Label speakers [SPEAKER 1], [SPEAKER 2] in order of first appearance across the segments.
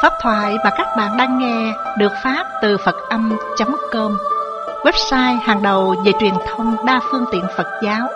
[SPEAKER 1] Pháp thoại mà các bạn đang nghe được phát từ Phật-âm.com, website hàng đầu về truyền thông đa phương tiện Phật giáo.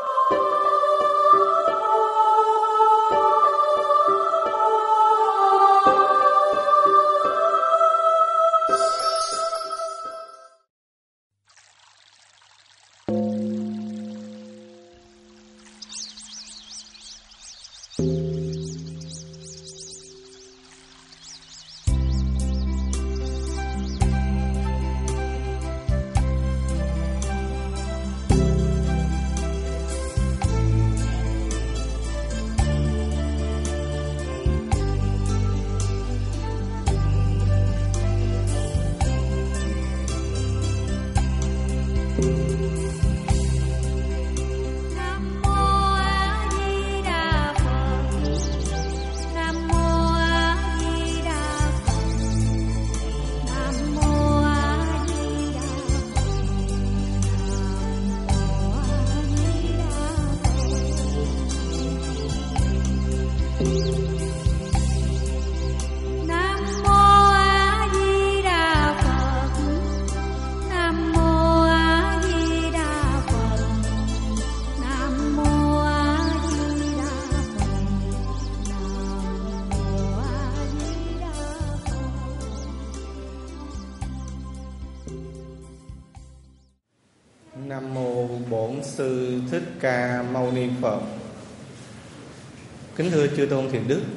[SPEAKER 2] Nam mô Bổn Sư Thích Ca Mâu Ni Phật. Kính thưa chư tôn thiền đức,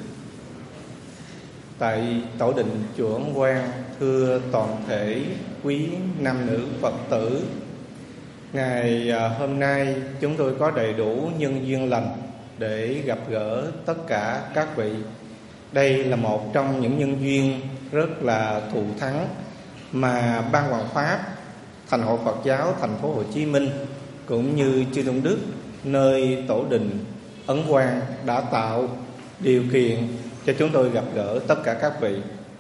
[SPEAKER 2] tại tổ đình chùa Ấn Quang, thưa toàn thể quý nam nữ Phật tử, ngày hôm nay chúng tôi có đầy đủ nhân duyên lành để gặp gỡ tất cả các vị. Đây là một trong những nhân duyên rất là thù thắng mà Ban Hoàng Pháp Thành hội Phật giáo thành phố Hồ Chí Minh cũng như chư tôn đức nơi tổ đình Ấn Quang đã tạo điều kiện cho chúng tôi gặp gỡ tất cả các vị.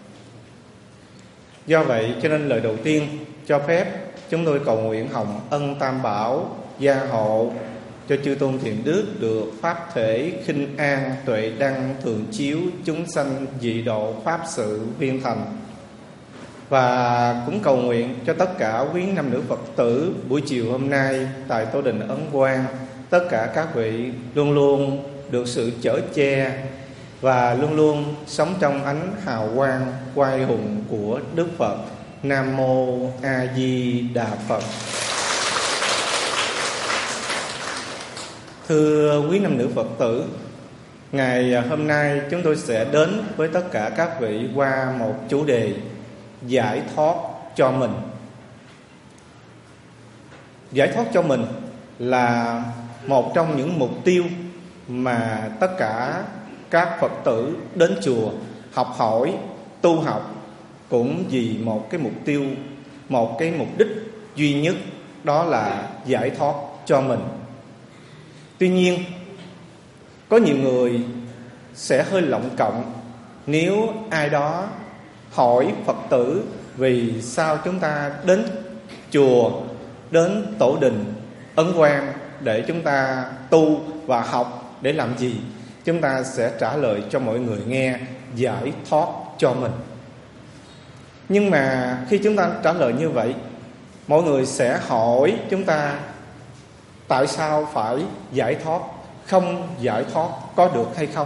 [SPEAKER 2] Do vậy cho nên lời đầu tiên cho phép chúng tôi cầu nguyện hồng ân Tam Bảo gia hộ cho chư tôn thiện đức được pháp thể khinh an tuệ đăng thường chiếu chúng sanh dị độ pháp sự viên thành. Và cũng cầu nguyện cho tất cả quý nam nữ Phật tử buổi chiều hôm nay tại tổ đình Ấn Quang, tất cả các vị luôn luôn được sự chở che và luôn luôn sống trong ánh hào quang oai hùng của Đức Phật. Nam mô A Di Đà Phật. Thưa quý nam nữ Phật tử, ngày hôm nay chúng tôi sẽ đến với tất cả các vị qua một chủ đề: giải thoát cho mình. Giải thoát cho mình là một trong những mục tiêu mà tất cả các Phật tử đến chùa học hỏi, tu học cũng vì một cái mục tiêu, một cái mục đích duy nhất, đó là giải thoát cho mình. Tuy nhiên, có nhiều người sẽ hơi lộng cộng nếu ai đó hỏi Phật tử vì sao chúng ta đến chùa, đến tổ đình Ấn Quang để chúng ta tu và học để làm gì. Chúng ta sẽ trả lời cho mọi người nghe: giải thoát cho mình. Nhưng mà khi chúng ta trả lời như vậy, mọi người sẽ hỏi chúng ta tại sao phải giải thoát, không giải thoát có được hay không?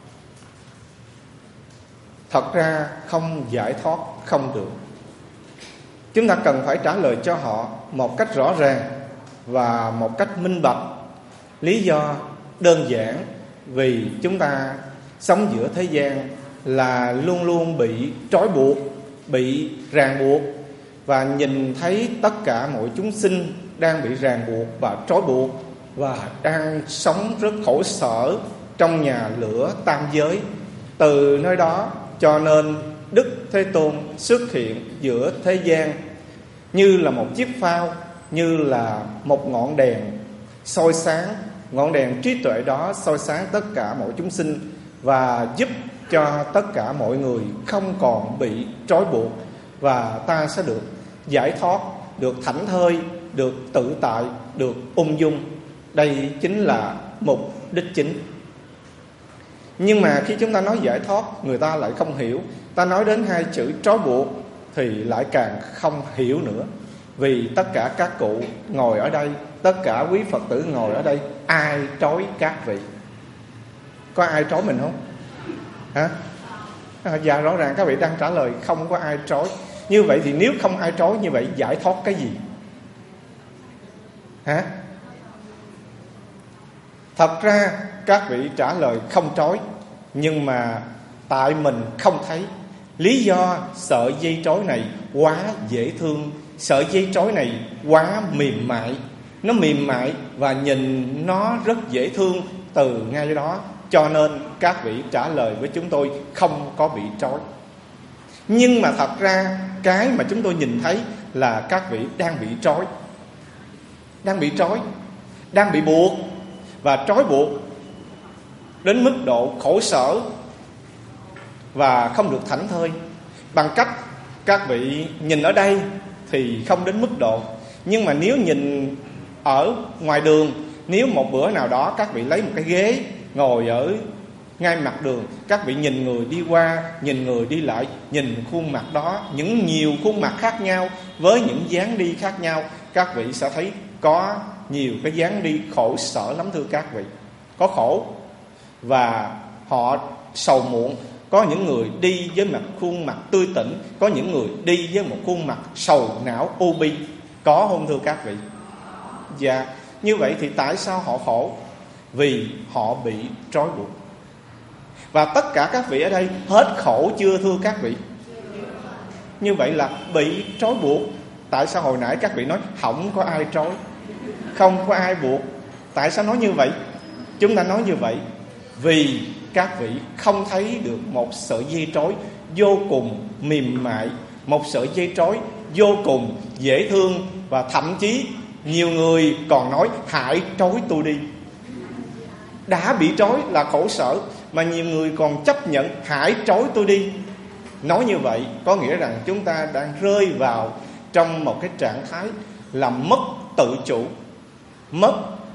[SPEAKER 2] Thật ra không giải thoát không được. Chúng ta cần phải trả lời cho họ một cách rõ ràng và một cách minh bạch. Lý do đơn giản vì chúng ta sống giữa thế gian là luôn luôn bị trói buộc, bị ràng buộc, và nhìn thấy tất cả mọi chúng sinh đang bị ràng buộc và trói buộc và đang sống rất khổ sở trong nhà lửa tam giới. Từ nơi đó cho nên Đức Thế Tôn xuất hiện giữa thế gian như là một chiếc phao, như là một ngọn đèn soi sáng. Ngọn đèn trí tuệ đó soi sáng tất cả mọi chúng sinh và giúp cho tất cả mọi người không còn bị trói buộc, và ta sẽ được giải thoát, được thảnh thơi, được tự tại, được ung dung. Đây chính là mục đích chính. Nhưng mà khi chúng ta nói giải thoát, người ta lại không hiểu. Ta nói đến hai chữ trói buộc thì lại càng không hiểu nữa. Vì tất cả các cụ ngồi ở đây, tất cả quý Phật tử ngồi ở đây, ai trói các vị? Có ai trói mình không? Hả? Dạ rõ ràng các vị đang trả lời không có ai trói. Như vậy thì nếu không ai trói, như vậy giải thoát cái gì? Hả? Thật ra các vị trả lời không trói, nhưng mà tại mình không thấy. Lý do sợi dây trói này quá dễ thương, sợi dây trói này quá mềm mại. Nó mềm mại và nhìn nó rất dễ thương từ ngay đó. Cho nên các vị trả lời với chúng tôi không có bị trói. Nhưng mà thật ra cái mà chúng tôi nhìn thấy là các vị đang bị trói. Đang bị trói, đang bị buộc. Và trói buộc đến mức độ khổ sở và không được thảnh thơi. Bằng cách các vị nhìn ở đây thì không đến mức độ. Nhưng mà nếu nhìn ở ngoài đường, nếu một bữa nào đó các vị lấy một cái ghế ngồi ở ngay mặt đường, các vị nhìn người đi qua, nhìn người đi lại, nhìn khuôn mặt đó, những nhiều khuôn mặt khác nhau với những dáng đi khác nhau, các vị sẽ thấy có nhiều cái dáng đi khổ sở lắm thưa các vị. Có khổ và họ sầu muộn. Có những người đi với một khuôn mặt tươi tỉnh, có những người đi với một khuôn mặt sầu não u bi. Có không thưa các vị? Dạ. Như vậy thì tại sao họ khổ? Vì họ bị trói buộc. Và tất cả các vị ở đây hết khổ chưa thưa các vị? Như vậy là bị trói buộc. Tại sao hồi nãy các vị nói không có ai trói, không có ai buộc? Tại sao nói như vậy? Chúng ta nói như vậy vì các vị không thấy được một sợi dây trói vô cùng mềm mại, một sợi dây trói vô cùng dễ thương. Và thậm chí nhiều người còn nói hãy trói tôi đi. Đã bị trói là khổ sở, mà nhiều người còn chấp nhận hãy trói tôi đi. Nói như vậy có nghĩa rằng chúng ta đang rơi vào trong một cái trạng thái là mất tự chủ, mất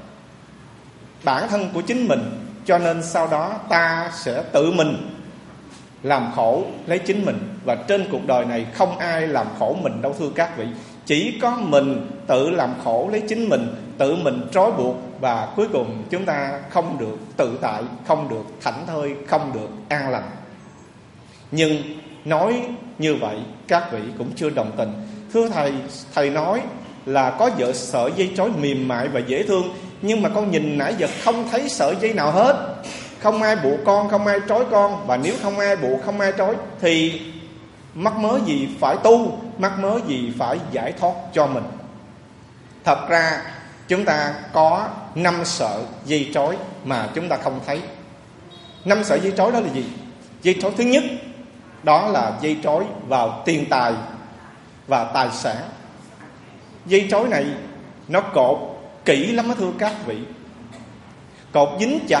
[SPEAKER 2] bản thân của chính mình. Cho nên sau đó ta sẽ tự mình làm khổ lấy chính mình. Và trên cuộc đời này không ai làm khổ mình đâu thưa các vị. Chỉ có mình tự làm khổ lấy chính mình, tự mình trói buộc. Và cuối cùng chúng ta không được tự tại, không được thảnh thơi, không được an lành. Nhưng nói như vậy các vị cũng chưa đồng tình. Thưa thầy, thầy nói là có vợ sợi dây trói mềm mại và dễ thương, nhưng mà con nhìn nãy giờ không thấy sợi dây nào hết. Không ai buộc con, không ai trói con. Và nếu không ai buộc, không ai trói thì mắc mớ gì phải tu, mắc mớ gì phải giải thoát cho mình. Thật ra chúng ta có 5 sợi dây trói mà chúng ta không thấy. 5 sợi dây trói đó là gì? Dây trói thứ nhất đó là dây trói vào tiền tài và tài sản. Dây trói này nó cột kỹ lắm đó thưa các vị. Cột dính chặt.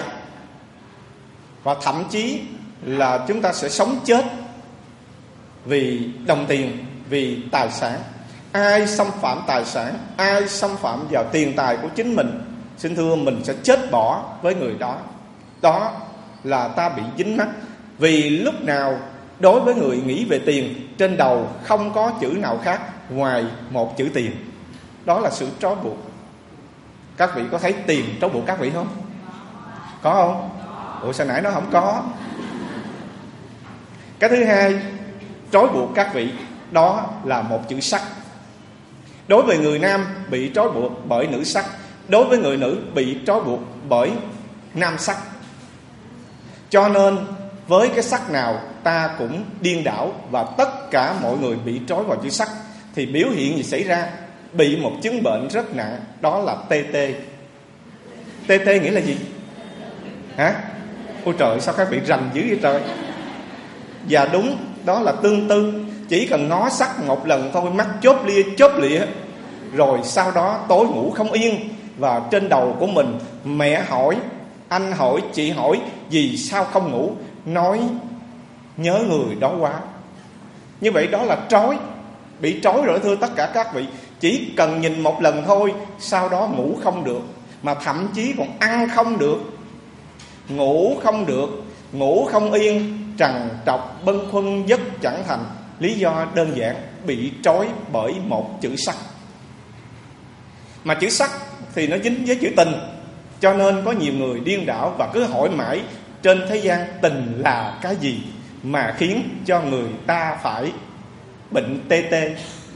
[SPEAKER 2] Và thậm chí là chúng ta sẽ sống chết vì đồng tiền, vì tài sản. Ai xâm phạm tài sản, ai xâm phạm vào tiền tài của chính mình, xin thưa mình sẽ chết bỏ với người đó. Đó là ta bị dính mắc. Vì lúc nào đối với người nghĩ về tiền, trên đầu không có chữ nào khác ngoài một chữ tiền. Đó là sự trói buộc. Các vị có thấy tiền trói buộc các vị không? Có không? Ủa sao nãy nó không có? Cái thứ hai trói buộc các vị đó là một chữ sắc. Đối với người nam bị trói buộc bởi nữ sắc, đối với người nữ bị trói buộc bởi nam sắc. Cho nên với cái sắc nào ta cũng điên đảo. Và tất cả mọi người bị trói vào chữ sắc thì biểu hiện gì xảy ra? Bị một chứng bệnh rất nặng, đó là TT. TT nghĩa là gì? Hả? Ôi trời, sao các vị rành dữ vậy trời? Và đúng, đó là tương tư. Chỉ cần ngó sắc một lần thôi, mắt chớp lịa, rồi sau đó tối ngủ không yên. Và trên đầu của mình mẹ hỏi, anh hỏi, chị hỏi vì sao không ngủ, nói nhớ người đó quá. Như vậy đó là trói. Bị trói rồi thưa tất cả các vị. Chỉ cần nhìn một lần thôi, sau đó ngủ không được, mà thậm chí còn ăn không được. ngủ không được, ngủ không yên, trằn trọc bâng khuâng giấc chẳng thành. Lý do đơn giản, bị trói bởi một chữ sắc. Mà chữ sắc thì nó dính với chữ tình, cho nên có nhiều người điên đảo và cứ hỏi mãi trên thế gian tình là cái gì mà khiến cho người ta phải bệnh tê tê.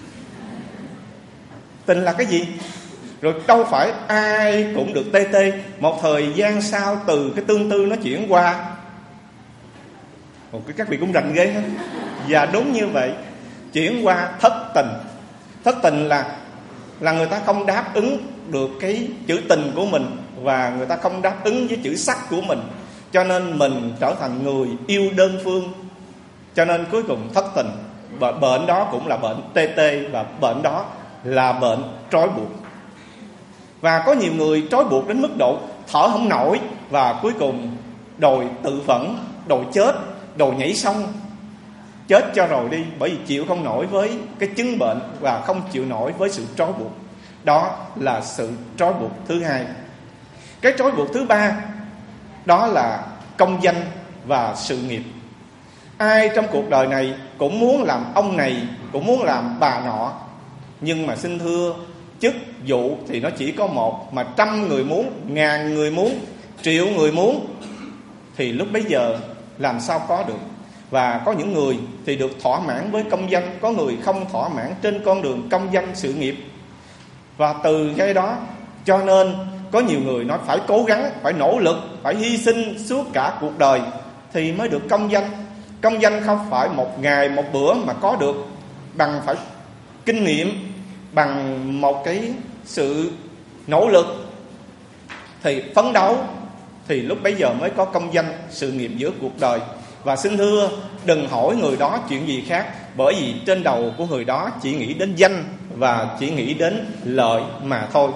[SPEAKER 2] Tình là cái gì? Rồi đâu phải ai cũng được tê tê. Một thời gian sau từ cái tương tư nó chuyển qua, các vị cũng rành ghê hết. Và đúng như vậy, chuyển qua thất tình. Thất tình là người ta không đáp ứng được cái chữ tình của mình, và người ta không đáp ứng với chữ sắc của mình, cho nên mình trở thành người yêu đơn phương. Cho nên cuối cùng thất tình. Bệnh đó cũng là bệnh tê tê, và bệnh đó là bệnh trói buộc. Và có nhiều người trói buộc đến mức độ thở không nổi, và cuối cùng đòi tự vẫn, đòi chết, đòi nhảy sông, chết cho rồi đi, bởi vì chịu không nổi với cái chứng bệnh và không chịu nổi với sự trói buộc. Đó là sự trói buộc thứ hai. Cái trói buộc thứ ba đó là công danh và sự nghiệp. Ai trong cuộc đời này cũng muốn làm ông này, cũng muốn làm bà nọ, nhưng mà xin thưa, chức vụ thì nó chỉ có một, mà 100 người muốn, 1000 người muốn, triệu người muốn, thì lúc bấy giờ làm sao có được. Và có những người thì được thỏa mãn với công danh, có người không thỏa mãn trên con đường công danh sự nghiệp. Và từ cái đó cho nên có nhiều người nói phải cố gắng, phải nỗ lực, phải hy sinh suốt cả cuộc đời thì mới được công danh. Công danh không phải một ngày một bữa mà có được, bằng phải kinh nghiệm, bằng một cái sự nỗ lực thì phấn đấu, thì lúc bấy giờ mới có công danh sự nghiệp giữa cuộc đời. Và xin thưa, đừng hỏi người đó chuyện gì khác, bởi vì trên đầu của người đó chỉ nghĩ đến danh và chỉ nghĩ đến lợi mà thôi.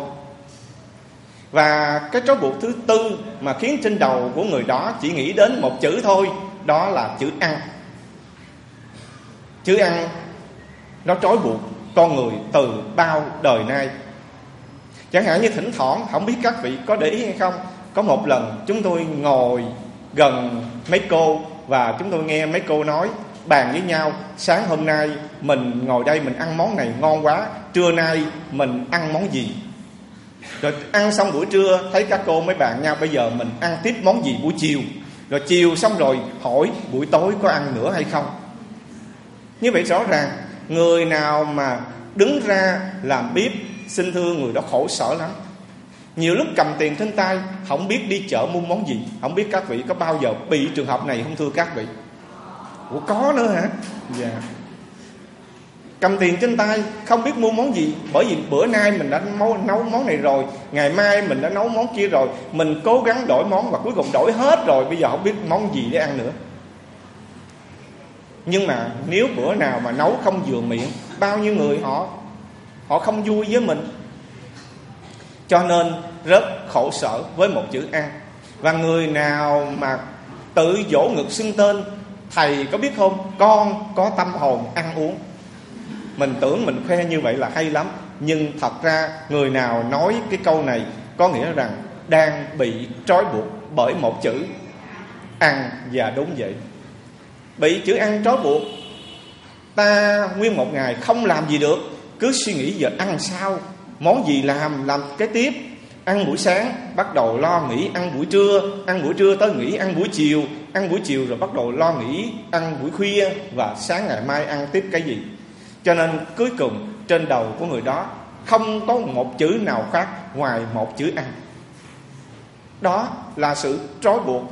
[SPEAKER 2] Và cái trói buộc thứ tư mà khiến trên đầu của người đó chỉ nghĩ đến một chữ thôi, đó là chữ ăn. Chữ ăn nó trói buộc con người từ bao đời nay. Chẳng hạn như thỉnh thoảng, không biết các vị có để ý hay không, có một lần chúng tôi ngồi gần mấy cô và chúng tôi nghe mấy cô nói, bàn với nhau, sáng hôm nay mình ngồi đây mình ăn món này ngon quá, trưa nay mình ăn món gì. Rồi ăn xong buổi trưa thấy các cô mới bàn nhau, bây giờ mình ăn tiếp món gì buổi chiều. Rồi chiều xong rồi hỏi buổi tối có ăn nữa hay không. Như vậy rõ ràng người nào mà đứng ra làm bếp, xin thưa người đó khổ sở lắm. Nhiều lúc cầm tiền trên tay không biết đi chợ mua món gì. Không biết các vị có bao giờ bị trường hợp này không thưa các vị? Ủa có nữa hả? Dạ. Cầm tiền trên tay không biết mua món gì, bởi vì bữa nay mình đã nấu món này rồi, ngày mai mình đã nấu món kia rồi, mình cố gắng đổi món và cuối cùng đổi hết rồi, bây giờ không biết món gì để ăn nữa. Nhưng mà nếu bữa nào mà nấu không vừa miệng, bao nhiêu người họ không vui với mình, cho nên rất khổ sở với một chữ ăn. Và người nào mà tự dỗ ngực xưng tên, thầy có biết không, con có tâm hồn ăn uống. Mình tưởng mình khoe như vậy là hay lắm, nhưng thật ra người nào nói cái câu này có nghĩa rằng đang bị trói buộc bởi một chữ ăn. Và đúng vậy, bị chữ ăn trói buộc. Ta nguyên một ngày không làm gì được, cứ suy nghĩ giờ ăn sao, món gì làm cái tiếp. Ăn buổi sáng bắt đầu lo nghĩ ăn buổi trưa, ăn buổi trưa tới nghĩ ăn buổi chiều, ăn buổi chiều rồi bắt đầu lo nghĩ ăn buổi khuya, và sáng ngày mai ăn tiếp cái gì. Cho nên cuối cùng trên đầu của người đó không có một chữ nào khác ngoài một chữ ăn. Đó là sự trói buộc.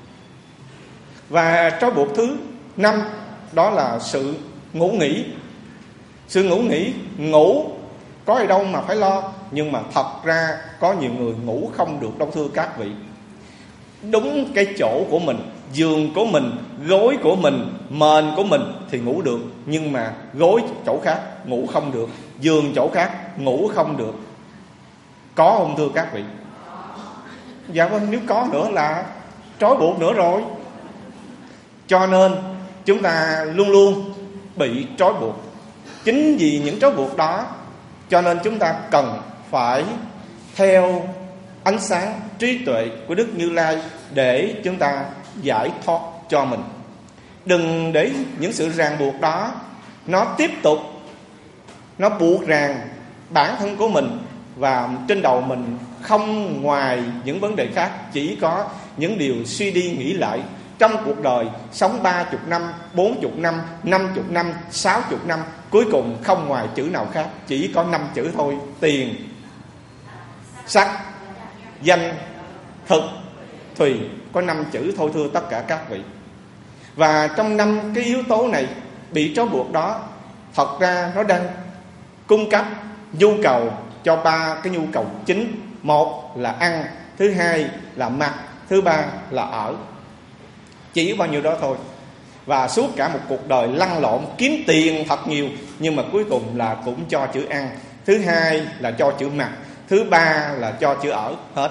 [SPEAKER 2] Và trói buộc thứ 5 đó là sự ngủ nghỉ. Sự ngủ nghỉ, ngủ có gì đâu mà phải lo, nhưng mà thật ra có nhiều người ngủ không được đâu thưa các vị. Đúng cái chỗ của mình, giường của mình, gối của mình, mền của mình thì ngủ được, nhưng mà gối chỗ khác ngủ không được, giường chỗ khác ngủ không được. Có không thưa các vị? Dạ vâng, nếu có nữa là trói buộc nữa rồi. Cho nên chúng ta luôn luôn bị trói buộc. Chính vì những trói buộc đó cho nên chúng ta cần phải theo ánh sáng trí tuệ của Đức Như Lai để chúng ta giải thoát cho mình. Đừng để những sự ràng buộc đó nó tiếp tục, nó buộc ràng bản thân của mình, và trên đầu mình không ngoài những vấn đề khác, chỉ có những điều suy đi nghĩ lại. Trong cuộc đời sống 30 năm, 40 năm, 50 năm, 60 năm, cuối cùng không ngoài chữ nào khác, chỉ có 5 chữ thôi: tiền, sắc, danh, thực, thùy. Có 5 chữ thôi, thưa tất cả các vị. Và trong 5 cái yếu tố này bị trói buộc đó, thật ra nó đang cung cấp nhu cầu cho 3 cái nhu cầu chính. Một là ăn, thứ hai là mặc, thứ ba là ở. Chỉ bao nhiêu đó thôi. Và suốt cả một cuộc đời lăn lộn kiếm tiền thật nhiều, nhưng mà cuối cùng là cũng cho chữ ăn, thứ hai là cho chữ mặc, thứ ba là cho chữ ở hết.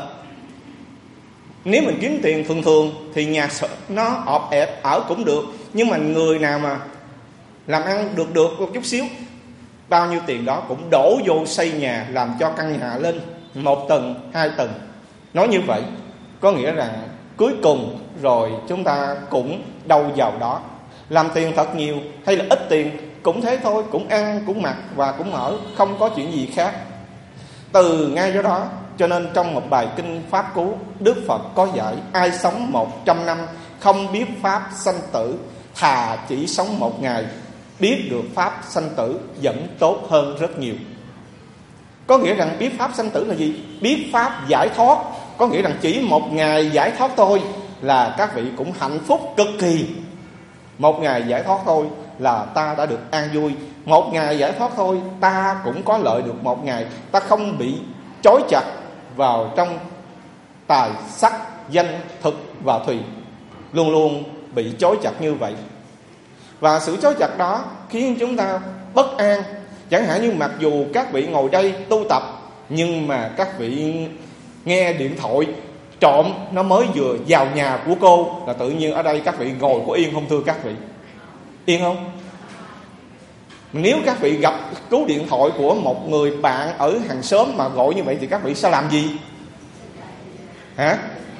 [SPEAKER 2] Nếu mình kiếm tiền thường thường thì nhà nó ọp ẹp, ở cũng được. Nhưng mà người nào mà làm ăn được một chút xíu, bao nhiêu tiền đó cũng đổ vô xây nhà, làm cho căn nhà lên 1 tầng, 2 tầng. Nói như vậy có nghĩa rằng cuối cùng rồi chúng ta cũng đâu vào đó. Làm tiền thật nhiều hay là ít tiền cũng thế thôi, cũng ăn, cũng mặc và cũng ở, không có chuyện gì khác. Từ ngay do đó cho nên trong một bài kinh Pháp Cú, Đức Phật có dạy: ai sống 100 năm không biết pháp sanh tử, thà chỉ sống 1 ngày biết được pháp sanh tử vẫn tốt hơn rất nhiều. Có nghĩa rằng biết pháp sanh tử là gì? Biết pháp giải thoát. Có nghĩa rằng chỉ 1 ngày giải thoát thôi là các vị cũng hạnh phúc cực kỳ. 1 ngày giải thoát thôi là ta đã được an vui. 1 ngày giải thoát thôi ta cũng có lợi được 1 ngày. Ta không bị trói chặt vào trong tài, sắc, danh, thực và thùy. Luôn luôn bị trói chặt như vậy. Và sự trói chặt đó khiến chúng ta bất an. Chẳng hạn như mặc dù các vị ngồi đây tu tập, nhưng mà các vị nghe điện thoại trộm nó mới vừa vào nhà của cô, là tự nhiên ở đây các vị ngồi có yên không, thưa các vị? Yên không? Nếu các vị gặp cú điện thoại của một người bạn ở hàng xóm mà gọi như vậy thì các vị sẽ làm gì? Hả?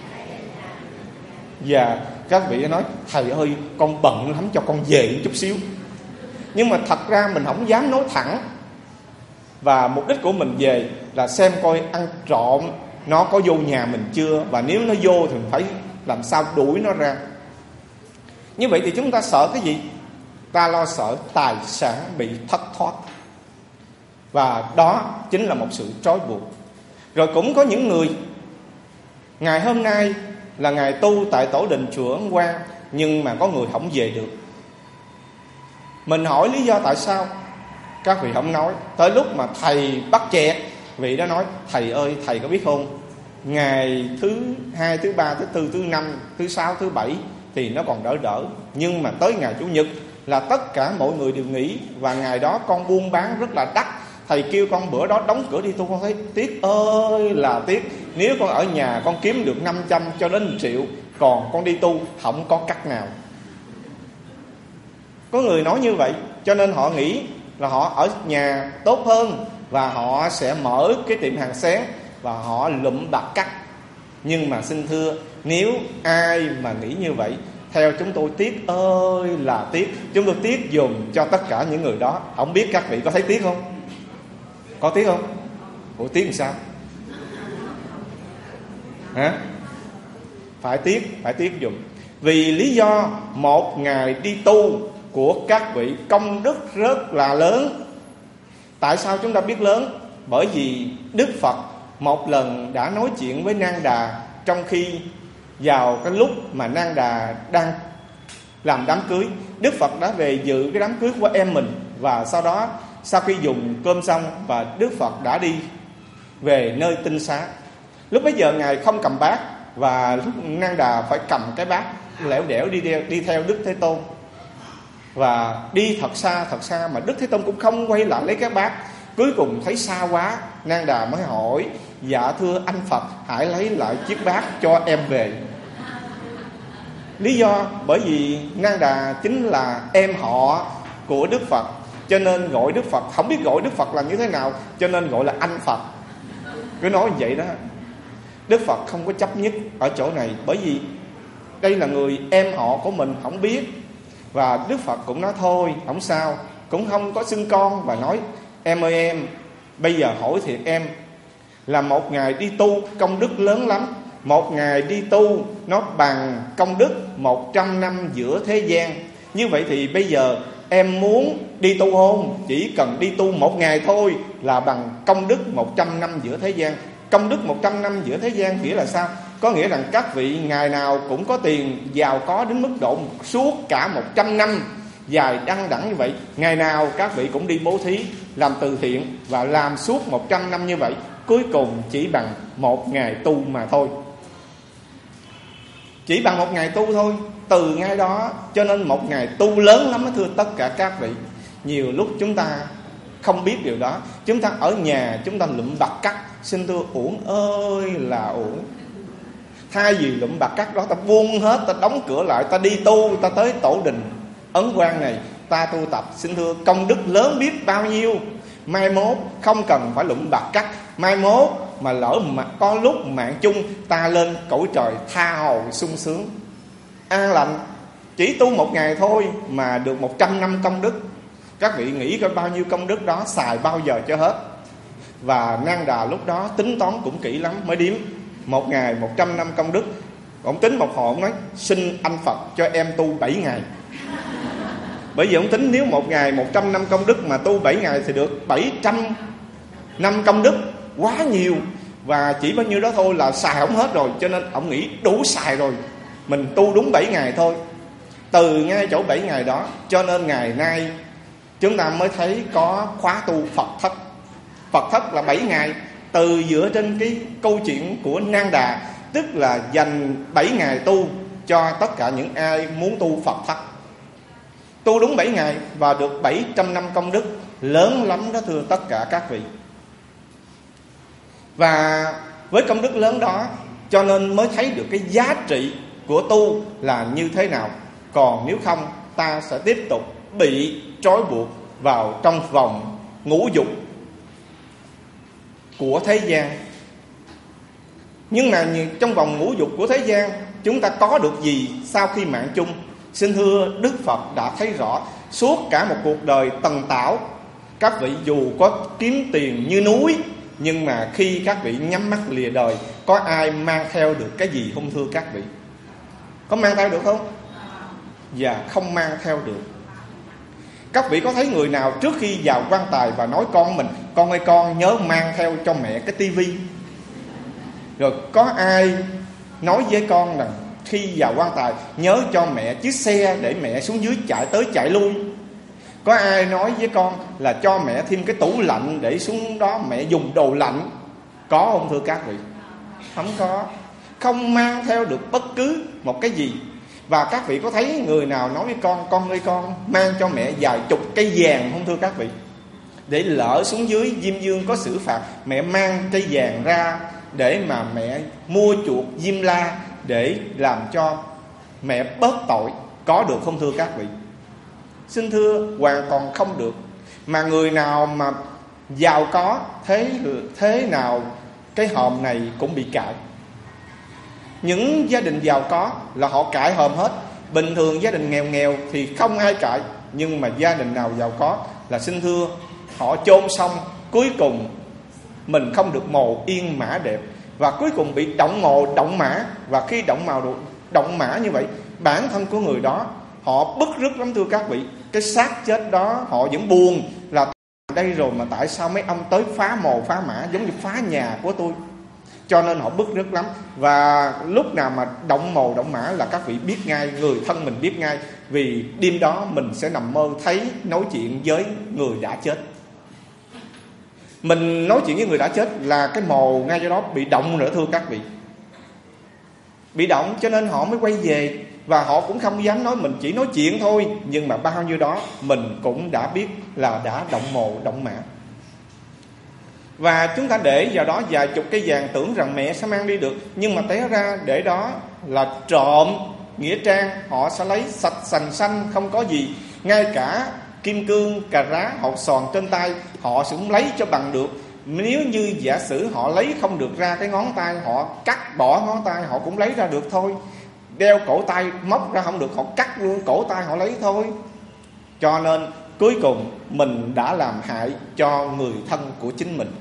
[SPEAKER 2] Và các vị nói: thầy ơi, con bận lắm, cho con về một chút xíu. Nhưng mà thật ra mình không dám nói thẳng. Và mục đích của mình về là xem coi ăn trộm nó có vô nhà mình chưa, và nếu nó vô thì mình phải làm sao đuổi nó ra. Như vậy thì chúng ta sợ cái gì? Ta lo sợ tài sản bị thất thoát. Và đó chính là một sự trói buộc. Rồi cũng có những người, ngày hôm nay là ngày tu tại tổ đình chùa Ấn Quang, nhưng mà có người không về được. Mình hỏi lý do tại sao, các vị không nói. Tới lúc mà thầy bắt chẹt, vị đó nói: thầy ơi, thầy có biết không, ngày thứ 2, thứ 3, thứ 4, thứ 5, thứ 6, thứ 7 thì nó còn đỡ, nhưng mà tới ngày Chủ nhật là tất cả mọi người đều nghỉ, và ngày đó con buôn bán rất là đắt. Thầy kêu con bữa đó đóng cửa đi tu, con thấy tiếc ơi là tiếc. Nếu con ở nhà con kiếm được 500 cho đến 1 triệu, còn con đi tu không có cách nào. Có người nói như vậy, cho nên họ nghĩ là họ ở nhà tốt hơn, và họ sẽ mở cái tiệm hàng sáng và họ lụm bạc cắt. Nhưng mà xin thưa, nếu ai mà nghĩ như vậy, theo chúng tôi tiếc ơi là tiếc. Chúng tôi tiếc dùm cho tất cả những người đó. Không biết các vị có thấy tiếc không? Có tiếc không? Ủa tiếc làm sao? Hả? Phải tiếc dùm. Vì lý do 1 ngày đi tu của các vị công đức rất là lớn. Tại sao chúng ta biết lớn? Bởi vì Đức Phật một lần đã nói chuyện với Nang Đà, trong khi vào cái lúc mà Nang Đà đang làm đám cưới. Đức Phật đã về dự cái đám cưới của em mình. Và sau đó, sau khi dùng cơm xong, và Đức Phật đã đi về nơi tinh xá. Lúc bấy giờ Ngài không cầm bát, và lúc Nang Đà phải cầm cái bát lẻo đẻo đi theo Đức Thế Tôn. Và đi thật xa mà Đức Thế Tôn cũng không quay lại lấy cái bát. Cuối cùng thấy xa quá, Nang Đà mới hỏi: dạ thưa anh Phật, hãy lấy lại chiếc bát cho em về. Lý do bởi vì Nang Đà chính là em họ của Đức Phật, cho nên gọi Đức Phật, không biết gọi Đức Phật là như thế nào, cho nên gọi là anh Phật. Cứ nói như vậy đó. Đức Phật không có chấp nhất ở chỗ này, bởi vì đây là người em họ của mình, không biết. Và Đức Phật cũng nói thôi, không sao, cũng không có xưng con, và nói em ơi em, bây giờ hỏi thiệt em, là một ngày đi tu công đức lớn lắm. Một ngày đi tu nó bằng công đức 100 năm giữa thế gian. Như vậy thì bây giờ em muốn đi tu không? Chỉ cần đi tu một ngày thôi là bằng công đức 100 năm giữa thế gian. Công đức 100 năm giữa thế gian nghĩa là sao? Có nghĩa rằng các vị ngày nào cũng có tiền, giàu có đến mức độ suốt cả 100 năm dài đăng đẳng như vậy. Ngày nào các vị cũng đi bố thí, làm từ thiện, và làm suốt 100 năm như vậy. Cuối cùng chỉ bằng một ngày tu mà thôi. Chỉ bằng một ngày tu thôi. Từ ngày đó cho nên một ngày tu lớn lắm, thưa tất cả các vị. Nhiều lúc chúng ta không biết điều đó. Chúng ta ở nhà chúng ta lụm bạc cắt, xin thưa uổng ơi là uổng. Thay vì lụm bạc cắt đó, ta buông hết, ta đóng cửa lại, ta đi tu, ta tới tổ đình Ấn Quang này, ta tu tập, xin thưa công đức lớn biết bao nhiêu. Mai mốt không cần phải lụm bạc cắt. Mai mốt mà lỡ mà có lúc mạng chung, ta lên cõi trời tha hồ sung sướng an lành. Chỉ tu một ngày thôi mà được 100 năm công đức. Các vị nghĩ coi bao nhiêu công đức đó xài bao giờ cho hết. Và Nang Đà lúc đó tính toán cũng kỹ lắm, mới đếm một ngày 100 năm công đức. Ông tính một hồi, ông nói xin anh Phật cho em tu 7 ngày. Bởi vì ông tính nếu một ngày 100 năm công đức mà tu 7 ngày thì được 700 năm công đức, quá nhiều. Và chỉ bao nhiêu đó thôi là xài không hết rồi. Cho nên ông nghĩ đủ xài rồi, mình tu đúng 7 ngày thôi. Từ ngay chỗ 7 ngày đó cho nên ngày nay chúng ta mới thấy có khóa tu Phật thất. Phật thất là 7 ngày. Từ dựa trên cái câu chuyện của Nang Đà, tức là dành 7 ngày tu cho tất cả những ai muốn tu Phật thất. Tu đúng 7 ngày và được 700 năm công đức, lớn lắm đó thưa tất cả các vị. Và với công đức lớn đó cho nên mới thấy được cái giá trị của tu là như thế nào. Còn nếu không, ta sẽ tiếp tục bị trói buộc vào trong vòng ngũ dục của thế gian. Nhưng mà trong vòng ngũ dục của thế gian, chúng ta có được gì sau khi mạng chung? Xin thưa, Đức Phật đã thấy rõ suốt cả một cuộc đời tần tảo. Các vị dù có kiếm tiền như núi, nhưng mà khi các vị nhắm mắt lìa đời, có ai mang theo được cái gì không thưa các vị? Có mang theo được không? Dạ không mang theo được. Các vị có thấy người nào trước khi vào quan tài và nói con mình, con ơi con nhớ mang theo cho mẹ cái tivi? Rồi có ai nói với con rằng khi vào quan tài nhớ cho mẹ chiếc xe để mẹ xuống dưới chạy tới chạy lui? Có ai nói với con là cho mẹ thêm cái tủ lạnh để xuống đó mẹ dùng đồ lạnh? Có không thưa các vị? Không có. Không mang theo được bất cứ một cái gì. Và các vị có thấy người nào nói với con ơi con mang cho mẹ vài chục cây vàng không thưa các vị? Để lỡ xuống dưới Diêm Dương có xử phạt, mẹ mang cây vàng ra để mà mẹ mua chuộc Diêm La, để làm cho mẹ bớt tội. Có được không thưa các vị? Xin thưa, hoàn toàn không được. Mà người nào mà giàu có, thế nào cái hòm này cũng bị cãi. Những gia đình giàu có là họ cãi hòm hết. Bình thường gia đình nghèo nghèo thì không ai cãi. Nhưng mà gia đình nào giàu có là xin thưa, họ chôn xong cuối cùng mình không được mồ yên mã đẹp, và cuối cùng bị động mồ động mã. Và khi động mã như vậy, bản thân của người đó họ bức rứt lắm thưa các vị. Cái xác chết đó họ vẫn buồn là đây rồi mà tại sao mấy ông tới phá mồ phá mã giống như phá nhà của tôi. Cho nên họ bức rứt lắm. Và lúc nào mà động mồ động mã là các vị biết ngay, người thân mình biết ngay. Vì đêm đó mình sẽ nằm mơ thấy nói chuyện với người đã chết. Mình nói chuyện với người đã chết là cái mồ ngay do đó bị động nữa thưa các vị. Bị động cho nên họ mới quay về. Và họ cũng không dám nói mình chỉ nói chuyện thôi. Nhưng mà bao nhiêu đó mình cũng đã biết là đã động mồ động mã. Và chúng ta để vào đó vài chục cây vàng tưởng rằng mẹ sẽ mang đi được. Nhưng mà té ra để đó là trộm nghĩa trang. Họ sẽ lấy sạch sành xanh không có gì. Ngay cả kim cương, cà rá, hột xoàn trên tay họ cũng lấy cho bằng được. Nếu như giả sử họ lấy không được ra cái ngón tay, họ cắt bỏ ngón tay, họ cũng lấy ra được thôi. Đeo cổ tay móc ra không được, họ cắt luôn cổ tay họ lấy thôi. Cho nên cuối cùng mình đã làm hại cho người thân của chính mình.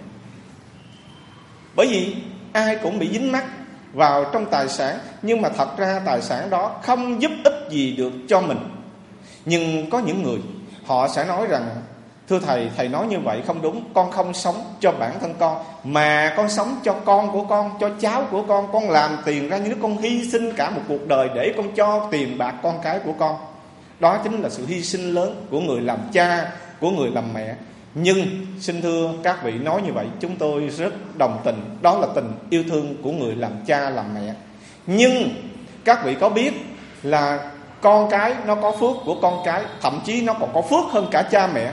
[SPEAKER 2] Bởi vì ai cũng bị dính mắc vào trong tài sản, nhưng mà thật ra tài sản đó không giúp ích gì được cho mình. Nhưng có những người họ sẽ nói rằng: thưa thầy, thầy nói như vậy không đúng. Con không sống cho bản thân con, mà con sống cho con của con, cho cháu của con. Con làm tiền ra như con hy sinh cả một cuộc đời để con cho tiền bạc con cái của con. Đó chính là sự hy sinh lớn của người làm cha, của người làm mẹ. Nhưng xin thưa các vị, nói như vậy chúng tôi rất đồng tình. Đó là tình yêu thương của người làm cha làm mẹ. Nhưng các vị có biết là con cái nó có phước của con cái, thậm chí nó còn có phước hơn cả cha mẹ,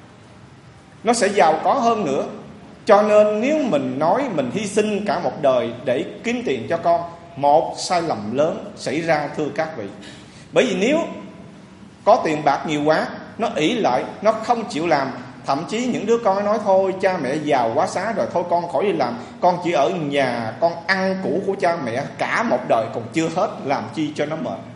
[SPEAKER 2] nó sẽ giàu có hơn nữa. Cho nên nếu mình nói mình hy sinh cả một đời để kiếm tiền cho con, một sai lầm lớn xảy ra thưa các vị. Bởi vì nếu có tiền bạc nhiều quá, nó ỷ lại, nó không chịu làm. Thậm chí những đứa con nói: thôi cha mẹ giàu quá xá rồi, thôi con khỏi đi làm, con chỉ ở nhà con ăn củ của cha mẹ cả một đời còn chưa hết, làm chi cho nó mệt.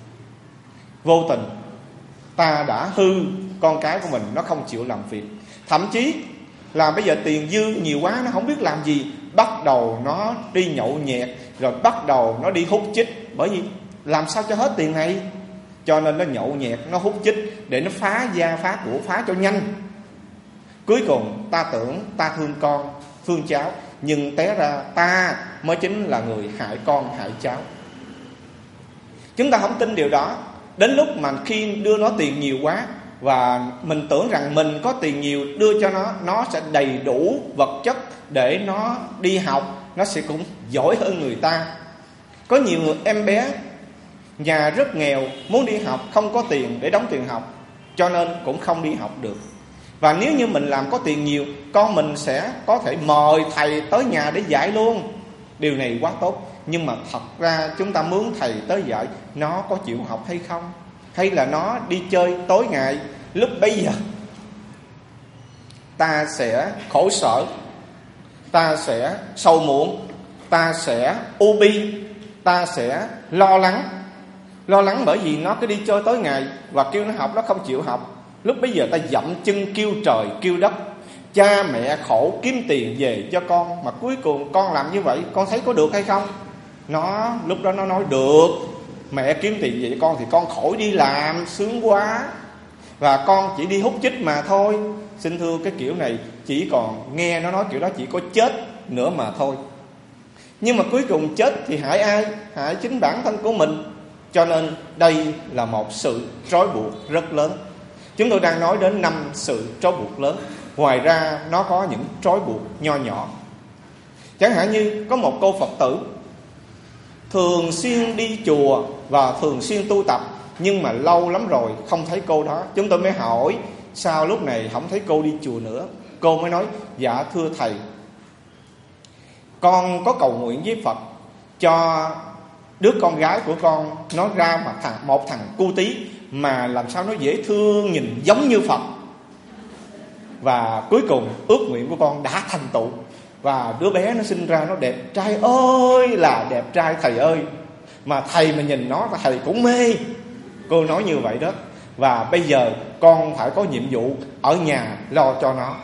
[SPEAKER 2] Vô tình ta đã hư con cái của mình, nó không chịu làm việc. Thậm chí là bây giờ tiền dư nhiều quá, nó không biết làm gì, bắt đầu nó đi nhậu nhẹt, rồi bắt đầu nó đi hút chích. Bởi vì làm sao cho hết tiền này, cho nên nó nhậu nhẹt, nó hút chích để nó phá gia phá của, phá cho nhanh. Cuối cùng ta tưởng ta thương con, thương cháu, nhưng té ra ta mới chính là người hại con, hại cháu. Chúng ta không tin điều đó. Đến lúc mà khi đưa nó tiền nhiều quá, và mình tưởng rằng mình có tiền nhiều đưa cho nó sẽ đầy đủ vật chất để nó đi học, nó sẽ cũng giỏi hơn người ta. Có nhiều người em bé nhà rất nghèo, muốn đi học không có tiền để đóng tiền học, cho nên cũng không đi học được. Và nếu như mình làm có tiền nhiều, con mình sẽ có thể mời thầy tới nhà để dạy luôn. Điều này quá tốt. Nhưng mà thật ra chúng ta mướn thầy tới dạy, nó có chịu học hay không? Hay là nó đi chơi tối ngày? Lúc bấy giờ ta sẽ khổ sở, ta sẽ sầu muộn, ta sẽ u bi, ta sẽ lo lắng. Lo lắng bởi vì nó cứ đi chơi tối ngày, và kêu nó học nó không chịu học. Lúc bấy giờ ta dậm chân kêu trời kêu đất. Cha mẹ khổ kiếm tiền về cho con, mà cuối cùng con làm như vậy con thấy có được hay không? Nó lúc đó nó nói được, mẹ kiếm tiền về cho con thì con khỏi đi làm, sướng quá. Và con chỉ đi hút chích mà thôi. Xin thưa, cái kiểu này chỉ còn nghe nó nói kiểu đó chỉ có chết nữa mà thôi. Nhưng mà cuối cùng chết thì hại ai? Hại chính bản thân của mình. Cho nên đây là một sự trói buộc rất lớn. Chúng tôi đang nói đến 5 sự trói buộc lớn. Ngoài ra nó có những trói buộc nho nhỏ. Chẳng hạn như có một cô Phật tử thường xuyên đi chùa và thường xuyên tu tập, nhưng mà lâu lắm rồi không thấy cô đó. Chúng tôi mới hỏi: sao lúc này không thấy cô đi chùa nữa? Cô mới nói: dạ thưa thầy, con có cầu nguyện với Phật cho đứa con gái của con nó ra mà một thằng cu tí, mà làm sao nó dễ thương, nhìn giống như Phật. Và cuối cùng ước nguyện của con đã thành tựu, và đứa bé nó sinh ra nó đẹp trai ơi là đẹp trai thầy ơi. Mà thầy mà nhìn nó thầy cũng mê. Cô nói như vậy đó. Và bây giờ con phải có nhiệm vụ ở nhà lo cho nó.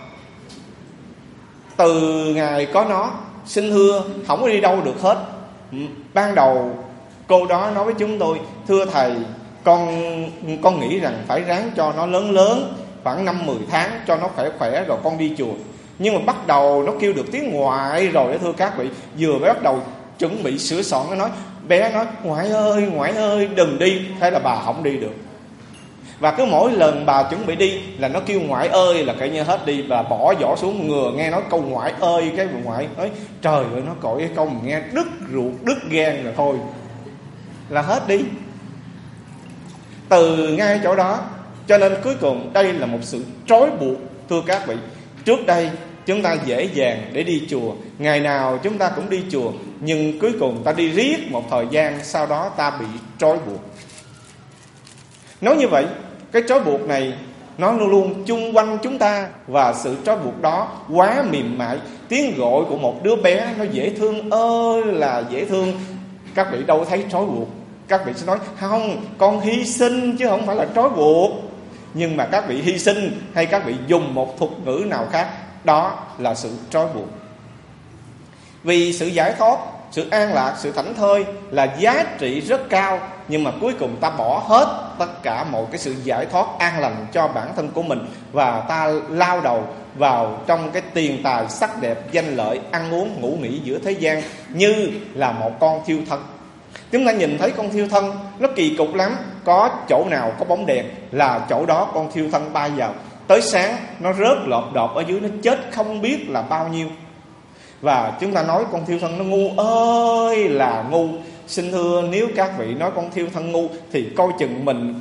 [SPEAKER 2] Từ ngày có nó, xin thưa, không có đi đâu được hết. Ban đầu cô đó nói với chúng tôi: thưa thầy, con nghĩ rằng phải ráng cho nó lớn lớn, khoảng 5-10 tháng cho nó khỏe khỏe rồi con đi chùa. Nhưng mà bắt đầu nó kêu được tiếng ngoại rồi, thưa các vị, vừa mới bắt đầu chuẩn bị sửa soạn, nó nói, bé nói: ngoại ơi đừng đi. Thế là bà không đi được. Và cứ mỗi lần bà chuẩn bị đi là nó kêu ngoại ơi là kể như hết đi. Bà bỏ vỏ xuống, ngừa nghe nói câu ngoại ơi, cái ngoại nói trời ơi, nó gọi cái câu mình nghe đứt ruột đứt gan rồi thôi là hết đi. Từ ngay chỗ đó. Cho nên cuối cùng đây là một sự trói buộc thưa các vị. Trước đây chúng ta dễ dàng để đi chùa, ngày nào chúng ta cũng đi chùa, nhưng cuối cùng ta đi riết một thời gian, sau đó ta bị trói buộc. Nói như vậy, cái trói buộc này nó luôn luôn chung quanh chúng ta. Và sự trói buộc đó quá mềm mại. Tiếng gọi của một đứa bé nó dễ thương ơi là dễ thương. Các vị đâu thấy trói buộc. Các vị sẽ nói không, con hy sinh chứ không phải là trói buộc. Nhưng mà các vị hy sinh hay các vị dùng một thuật ngữ nào khác, đó là sự trói buộc. Vì sự giải thoát, sự an lạc, sự thảnh thơi là giá trị rất cao, nhưng mà cuối cùng ta bỏ hết tất cả mọi cái sự giải thoát an lành cho bản thân của mình, và ta lao đầu vào trong cái tiền tài, sắc đẹp, danh lợi, ăn uống, ngủ nghỉ giữa thế gian như là một con thiêu thân. Chúng ta nhìn thấy con thiêu thân nó kỳ cục lắm. Có chỗ nào có bóng đèn là chỗ đó con thiêu thân bay vào. Tới sáng nó rớt lọp đọp ở dưới, nó chết không biết là bao nhiêu. Và chúng ta nói con thiêu thân nó ngu ơi là ngu. Xin thưa, nếu các vị nói con thiêu thân ngu thì coi chừng mình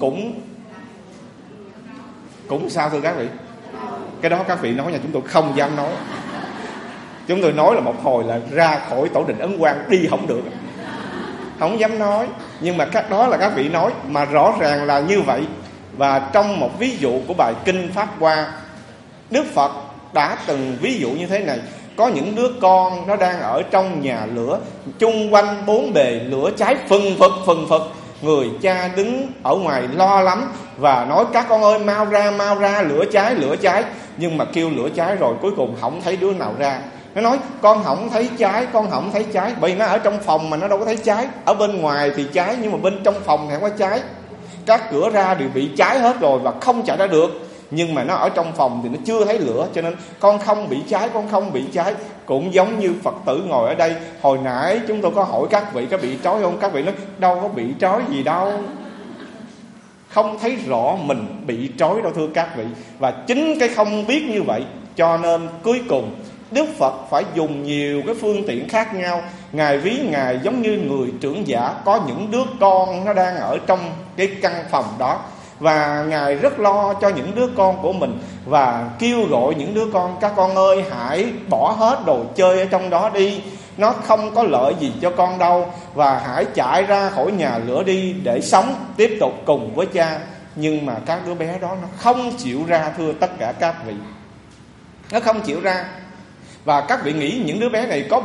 [SPEAKER 2] cũng sao thưa các vị? Cái đó các vị nói nha, chúng tôi không dám nói. Chúng tôi nói là một hồi là ra khỏi tổ đình Ấn Quang đi không được, không dám nói. Nhưng mà đó là các vị nói, mà rõ ràng là như vậy. Và trong một ví dụ của bài Kinh Pháp Hoa, Đức Phật đã từng ví dụ như thế này. Có những đứa con nó đang ở trong nhà lửa, chung quanh bốn bề lửa cháy phừng phực. Người cha đứng ở ngoài lo lắm và nói các con ơi mau ra, lửa cháy. Nhưng mà kêu lửa cháy rồi cuối cùng không thấy đứa nào ra. Nó nói con không thấy cháy. Bởi vì nó ở trong phòng mà nó đâu có thấy cháy. Ở bên ngoài thì cháy nhưng mà bên trong phòng thì không có cháy. Các cửa ra đều bị cháy hết rồi và không chạy ra được. Nhưng mà nó ở trong phòng thì nó chưa thấy lửa, cho nên con không bị cháy. Cũng giống như Phật tử ngồi ở đây. Hồi nãy chúng tôi có hỏi các vị có bị trói không? Các vị nói đâu có bị trói gì đâu, không thấy rõ mình bị trói đâu thưa các vị. Và chính cái không biết như vậy cho nên cuối cùng Đức Phật phải dùng nhiều cái phương tiện khác nhau. Ngài ví Ngài giống như người trưởng giả, có những đứa con nó đang ở trong cái căn phòng đó, và Ngài rất lo cho những đứa con của mình và kêu gọi những đứa con: các con ơi, hãy bỏ hết đồ chơi ở trong đó đi, nó không có lợi gì cho con đâu, và hãy chạy ra khỏi nhà lửa đi để sống tiếp tục cùng với cha. Nhưng mà các đứa bé đó nó không chịu ra thưa tất cả các vị, nó không chịu ra. Và các vị nghĩ những đứa bé này có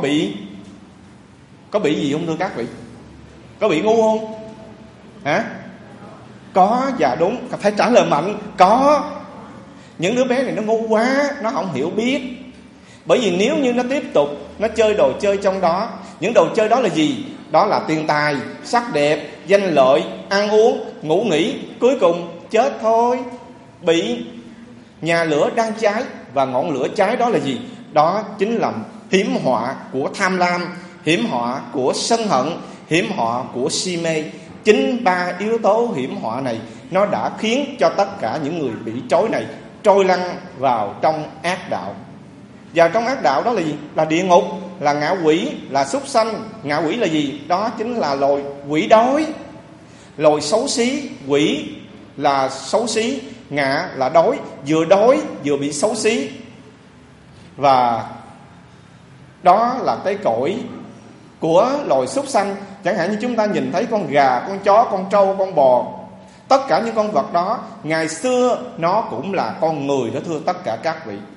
[SPEAKER 2] bị gì không thưa các vị? Có bị ngu không? Hả? Có, dạ đúng, phải trả lời mạnh. Có. Những đứa bé này nó ngu quá, nó không hiểu biết. Bởi vì nếu như nó tiếp tục nó chơi đồ chơi trong đó, những đồ chơi đó là gì? Đó là tiền tài, sắc đẹp, danh lợi, ăn uống, ngủ nghỉ. Cuối cùng chết thôi. Bị nhà lửa đang cháy. Và ngọn lửa cháy đó là gì? Đó chính là hiểm họa của tham lam, hiểm họa của sân hận, hiểm họa của si mê. Chính ba yếu tố hiểm họa này nó đã khiến cho tất cả những người bị trói này trôi lăn vào trong ác đạo. Và trong ác đạo đó là gì? Là địa ngục, là ngạ quỷ, là súc sanh. Ngạ quỷ là gì? Đó chính là loài quỷ đói, loài xấu xí. Quỷ là xấu xí, ngạ là đói vừa bị xấu xí. Và đó là cái cõi của loài súc sanh. Chẳng hạn như chúng ta nhìn thấy con gà, con chó, con trâu, con bò, tất cả những con vật đó ngày xưa nó cũng là con người đó thưa tất cả các vị.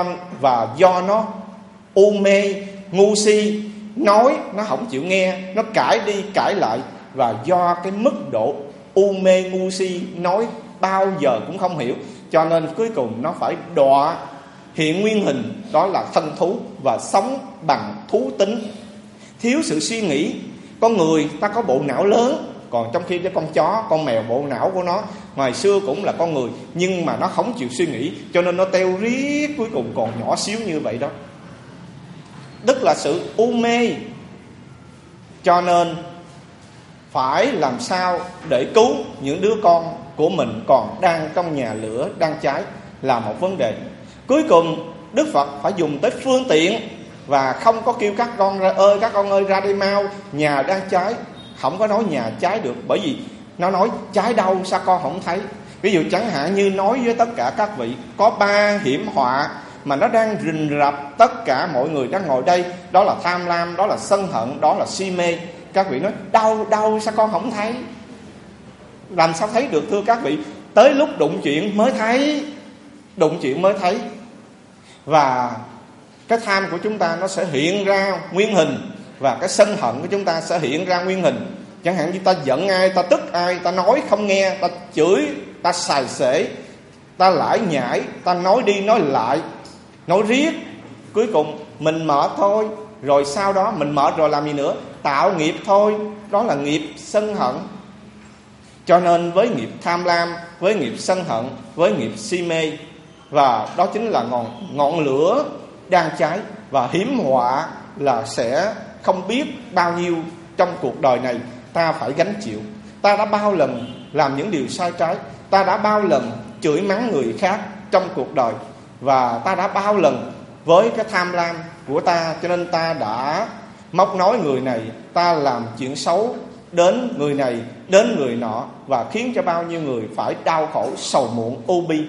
[SPEAKER 2] Do nó u mê, ngu si, nói nó không chịu nghe, nó cãi đi cãi lại. Và do cái mức độ u mê ngu si, nói bao giờ cũng không hiểu, cho nên cuối cùng nó phải đọa hiện nguyên hình, đó là thân thú, và sống bằng thú tính, thiếu sự suy nghĩ. Con người ta có bộ não lớn, còn trong khi cái con chó, con mèo, bộ não của nó ngày xưa cũng là con người, nhưng mà nó không chịu suy nghĩ, cho nên nó teo riết, cuối cùng còn nhỏ xíu như vậy đó. Tức là sự u mê. Cho nên phải làm sao để cứu những đứa con của mình còn đang trong nhà lửa đang cháy là một vấn đề. Cuối cùng Đức Phật phải dùng tới phương tiện, và không có kêu các con ơi ra đây mau, nhà đang cháy. Không có nói nhà cháy được, bởi vì nó nói cháy đâu sao con không thấy. Ví dụ chẳng hạn như nói với tất cả các vị, có 3 hiểm họa mà nó đang rình rập tất cả mọi người đang ngồi đây. Đó là tham lam, đó là sân hận, đó là si mê. Các vị nói đâu sao con không thấy? Làm sao thấy được thưa các vị? Tới lúc đụng chuyện mới thấy. đụng chuyện mới thấy. Và cái tham của chúng ta nó sẽ hiện ra nguyên hình, và cái sân hận của chúng ta sẽ hiện ra nguyên hình. Chẳng hạn như ta giận ai, ta tức ai, ta nói không nghe, ta chửi, ta xài xể, ta lải nhải, ta nói đi nói lại, nói riết, cuối cùng mình mệt thôi. Rồi sau đó mình mệt rồi làm gì nữa? Tạo nghiệp thôi. Đó là nghiệp sân hận. Cho nên với nghiệp tham lam, với nghiệp sân hận, với nghiệp si mê, và đó chính là ngọn lửa đang cháy, và hiểm họa là sẽ không biết bao nhiêu trong cuộc đời này ta phải gánh chịu. Ta đã bao lần làm những điều sai trái, ta đã bao lần chửi mắng người khác trong cuộc đời, và ta đã bao lần với cái tham lam của ta, cho nên ta đã móc nói người này, ta làm chuyện xấu đến người này, đến người nọ, và khiến cho bao nhiêu người phải đau khổ, sầu muộn, u bi.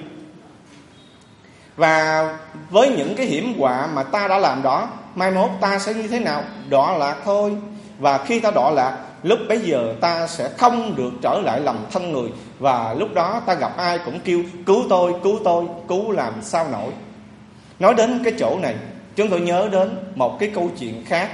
[SPEAKER 2] Và với những cái hiểm họa mà ta đã làm đó, mai mốt ta sẽ như thế nào? Đọa lạc thôi. Và khi ta đọa lạc, lúc bấy giờ ta sẽ không được trở lại làm thân người. Và lúc đó ta gặp ai cũng kêu cứu tôi, cứu tôi, cứu làm sao nổi. Nói đến cái chỗ này, chúng tôi nhớ đến một cái câu chuyện khác.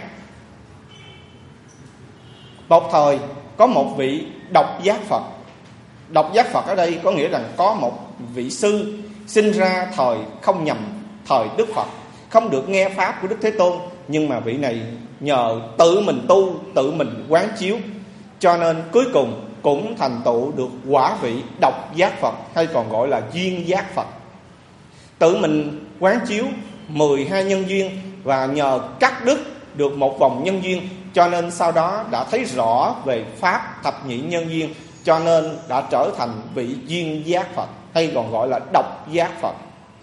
[SPEAKER 2] Một thời có một vị độc giác Phật. Độc giác Phật ở đây có nghĩa rằng có một vị sư sinh ra thời không nhầm thời Đức Phật, không được nghe pháp của Đức Thế Tôn. Nhưng mà vị này nhờ tự mình tu, tự mình quán chiếu, cho nên cuối cùng cũng thành tựu được quả vị độc giác Phật, hay còn gọi là duyên giác Phật. Tự mình quán chiếu 12 nhân duyên, và nhờ cắt đứt được một vòng nhân duyên, cho nên sau đó đã thấy rõ về pháp thập nhị nhân duyên, cho nên đã trở thành vị duyên giác Phật, hay còn gọi là độc giác Phật.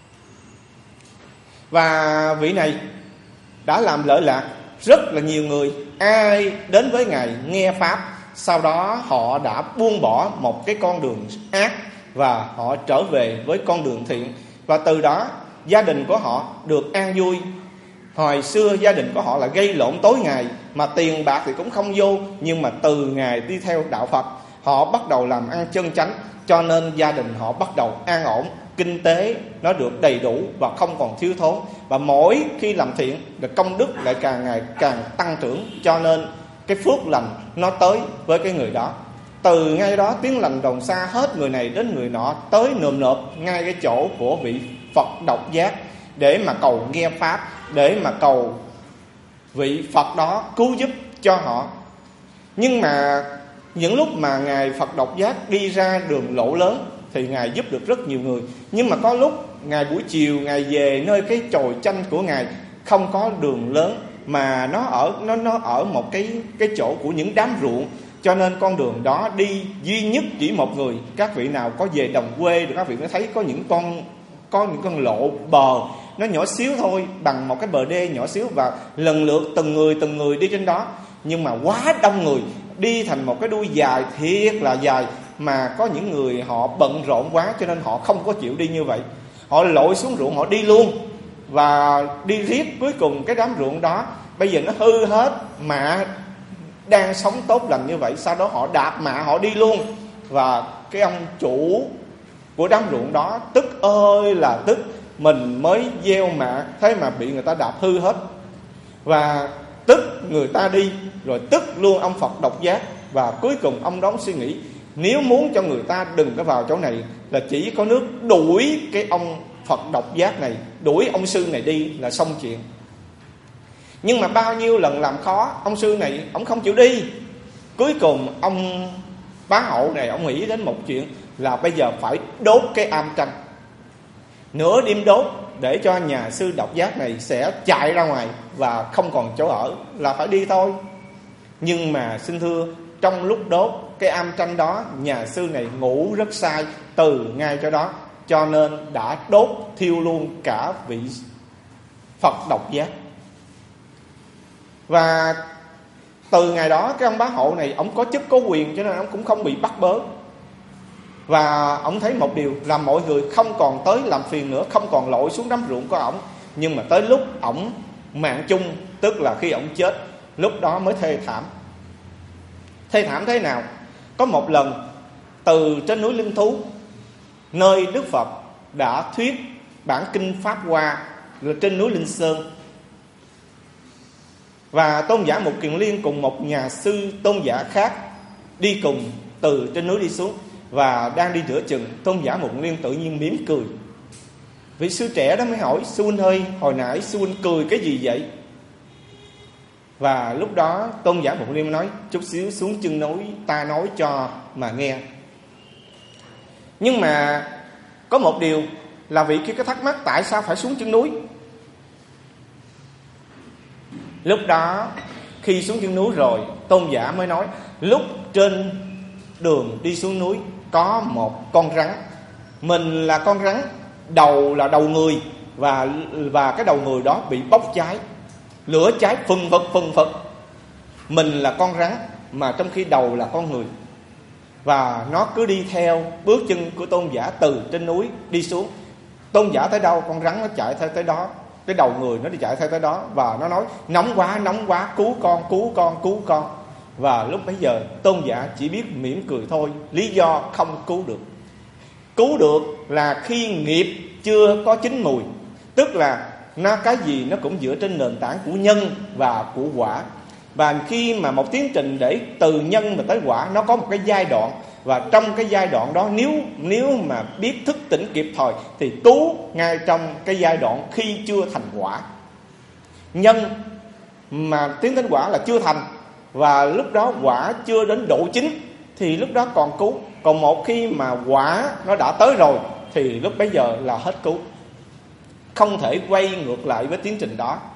[SPEAKER 2] Và vị này đã làm lợi lạc rất là nhiều người. Ai đến với Ngài nghe pháp, sau đó họ đã buông bỏ một cái con đường ác, và họ trở về với con đường thiện. Và từ đó gia đình của họ được an vui. Hồi xưa gia đình của họ là gây lộn tối ngày, mà tiền bạc thì cũng không vô. Nhưng mà từ ngày đi theo đạo Phật, họ bắt đầu làm ăn chân chánh, cho nên gia đình họ bắt đầu an ổn, kinh tế nó được đầy đủ và không còn thiếu thốn. Và mỗi khi làm thiện, công đức lại càng ngày càng tăng trưởng, cho nên cái phước lành nó tới với cái người đó. Từ ngay đó tiếng lành đồn xa, hết người này đến người nọ, tới nườm nượp ngay cái chỗ của vị Phật độc giác, để mà cầu nghe pháp, để mà cầu vị Phật đó cứu giúp cho họ. Nhưng mà những lúc mà Ngài Phật độc giác đi ra đường lộ lớn thì Ngài giúp được rất nhiều người. Nhưng mà có lúc Ngài buổi chiều Ngài về nơi cái chòi chanh của Ngài, không có đường lớn, mà nó ở một cái chỗ của những đám ruộng, cho nên con đường đó đi duy nhất chỉ một người. Các vị nào có về đồng quê thì các vị mới thấy có những con lộ bờ nó nhỏ xíu thôi, bằng một cái bờ đê nhỏ xíu, và lần lượt từng người đi trên đó. Nhưng mà quá đông người, đi thành một cái đuôi dài thiệt là dài, mà có những người họ bận rộn quá, cho nên họ không có chịu đi như vậy. Họ lội xuống ruộng, họ đi luôn, và đi riết, cuối cùng cái đám ruộng đó bây giờ nó hư hết. Mạ đang sống tốt lành như vậy, sau đó họ đạp mạ họ đi luôn. Và cái ông chủ của đám ruộng đó tức ơi là tức, mình mới gieo mạ thế mà bị người ta đạp hư hết. Và tức người ta đi, rồi tức luôn ông Phật độc giác. Và cuối cùng ông đó suy nghĩ, nếu muốn cho người ta đừng có vào chỗ này, là chỉ có nước đuổi cái ông Phật độc giác này, đuổi ông sư này đi là xong chuyện. Nhưng mà bao nhiêu lần làm khó, ông sư này ông không chịu đi. Cuối cùng ông bá hộ này ông nghĩ đến một chuyện là bây giờ phải đốt cái am tranh. Nửa đêm đốt để cho nhà sư độc giác này sẽ chạy ra ngoài và không còn chỗ ở, là phải đi thôi. Nhưng mà xin thưa, trong lúc đốt cái am tranh đó, nhà sư này ngủ rất sai từ ngay chỗ đó, cho nên đã đốt thiêu luôn cả vị Phật độc giác. Và từ ngày đó cái ông bá hộ này ông có chức có quyền, cho nên ông cũng không bị bắt bớ. Và ông thấy một điều là mọi người không còn tới làm phiền nữa, không còn lội xuống đám ruộng của ổng. Nhưng mà tới lúc ổng mạng chung, tức là khi ổng chết, lúc đó mới thê thảm. Thê thảm thế nào? Có một lần từ trên núi Linh Thú, nơi Đức Phật đã thuyết bản kinh Pháp Hoa là trên núi Linh Sơn. Và tôn giả Mục Kiền Liên cùng một nhà sư tôn giả khác đi cùng từ trên núi đi xuống. Và đang đi giữa chừng, tôn giả Mục Kiền Liên tự nhiên mỉm cười. Vị sư trẻ đó mới hỏi: sư huynh ơi, hồi nãy sư huynh cười cái gì vậy? Và lúc đó tôn giả Mục Kiền Liên nói: chút xíu xuống chân núi ta nói cho mà nghe. Nhưng mà có một điều là vị kia có thắc mắc tại sao phải xuống chân núi. Lúc đó khi xuống chân núi rồi, tôn giả mới nói: lúc trên đường đi xuống núi có một con rắn. Mình là con rắn, đầu là đầu người, và cái đầu người đó bị bốc cháy, lửa cháy phừng phật. Mình là con rắn mà trong khi đầu là con người. Và nó cứ đi theo bước chân của tôn giả từ trên núi đi xuống. Tôn giả tới đâu con rắn nó chạy theo tới đó, cái đầu người nó đi chạy theo tới đó. Và nó nói: nóng quá, cứu con. Và lúc bấy giờ tôn giả chỉ biết mỉm cười thôi. Lý do không cứu được. Cứu được là khi nghiệp chưa có chín mùi. Tức là cái gì nó cũng dựa trên nền tảng của nhân và của quả. Và khi mà một tiến trình để từ nhân mà tới quả, nó có một cái giai đoạn. Và trong cái giai đoạn đó, nếu mà biết thức tỉnh kịp thời thì cứu ngay trong cái giai đoạn khi chưa thành quả. Nhân mà tiến đến quả là chưa thành, và lúc đó quả chưa đến độ chín thì lúc đó còn cứu. Còn một khi mà quả nó đã tới rồi thì lúc bấy giờ là hết cứu, không thể quay ngược lại với tiến trình đó.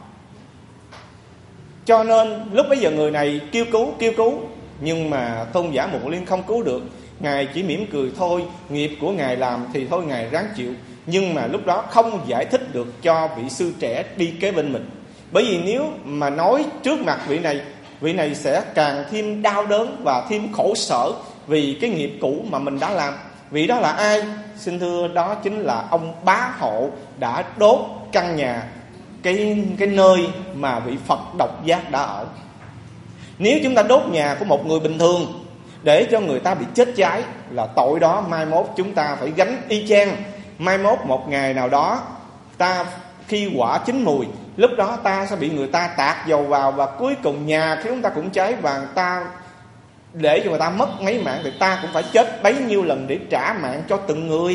[SPEAKER 2] Cho nên lúc bấy giờ người này kêu cứu, nhưng mà tôn giả Mục Liên không cứu được. Ngài chỉ mỉm cười thôi, nghiệp của Ngài làm thì thôi Ngài ráng chịu. Nhưng mà lúc đó không giải thích được cho vị sư trẻ đi kế bên mình. Bởi vì nếu mà nói trước mặt vị này sẽ càng thêm đau đớn và thêm khổ sở vì cái nghiệp cũ mà mình đã làm. Vị đó là ai? Xin thưa, đó chính là ông bá hộ đã đốt căn nhà, cái nơi mà vị Phật độc giác đã ở. Nếu chúng ta đốt nhà của một người bình thường để cho người ta bị chết cháy là tội đó mai mốt chúng ta phải gánh y chang. Mai mốt một ngày nào đó ta khi quả chín mùi, lúc đó ta sẽ bị người ta tạt dầu vào, và cuối cùng nhà khi chúng ta cũng cháy, và ta để cho người ta mất mấy mạng thì ta cũng phải chết bấy nhiêu lần để trả mạng cho từng người.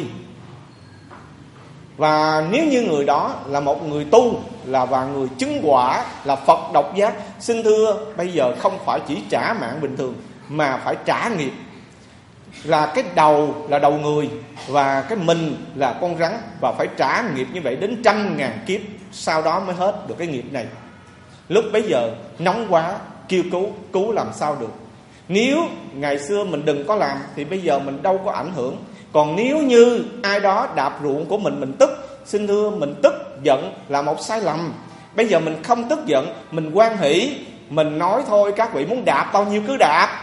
[SPEAKER 2] Và nếu như người đó là một người tu và người chứng quả là Phật độc giác, xin thưa bây giờ không phải chỉ trả mạng bình thường mà phải trả nghiệp. Là cái đầu là đầu người, và cái mình là con rắn, và phải trả nghiệp như vậy đến 100.000 kiếp, sau đó mới hết được cái nghiệp này. Lúc bấy giờ nóng quá, kêu cứu làm sao được. Nếu ngày xưa mình đừng có làm thì bây giờ mình đâu có ảnh hưởng. Còn nếu như ai đó đạp ruộng của mình tức, xin thưa mình tức giận là một sai lầm. Bây giờ mình không tức giận, mình hoan hỷ, mình nói thôi các vị muốn đạp bao nhiêu cứ đạp.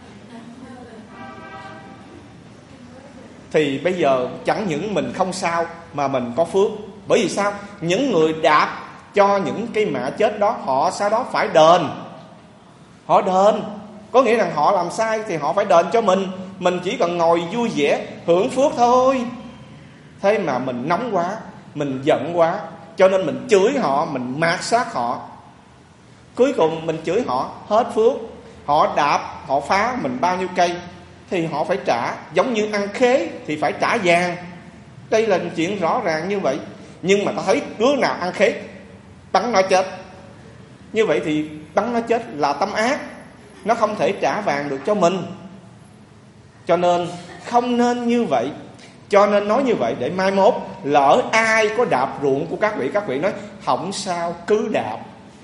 [SPEAKER 2] Thì bây giờ chẳng những mình không sao mà mình có phước. Bởi vì sao? Những người đạp cho những cây mạ chết đó, họ sau đó phải đền. Họ đền, có nghĩa là họ làm sai thì họ phải đền cho mình. Mình chỉ cần ngồi vui vẻ hưởng phước thôi. Thế mà mình nóng quá, mình giận quá, cho nên mình chửi họ, mình mạt sát họ. Cuối cùng mình chửi họ, hết phước. Họ đạp, họ phá mình bao nhiêu cây thì họ phải trả. Giống như ăn khế thì phải trả vàng. Đây là chuyện rõ ràng như vậy. Nhưng mà ta thấy đứa nào ăn khế bắn nó chết, như vậy thì bắn nó chết là tâm ác, nó không thể trả vàng được cho mình. Cho nên không nên như vậy. Cho nên nói như vậy để mai mốt lỡ ai có đạp ruộng của các vị nói không sao cứ đạp.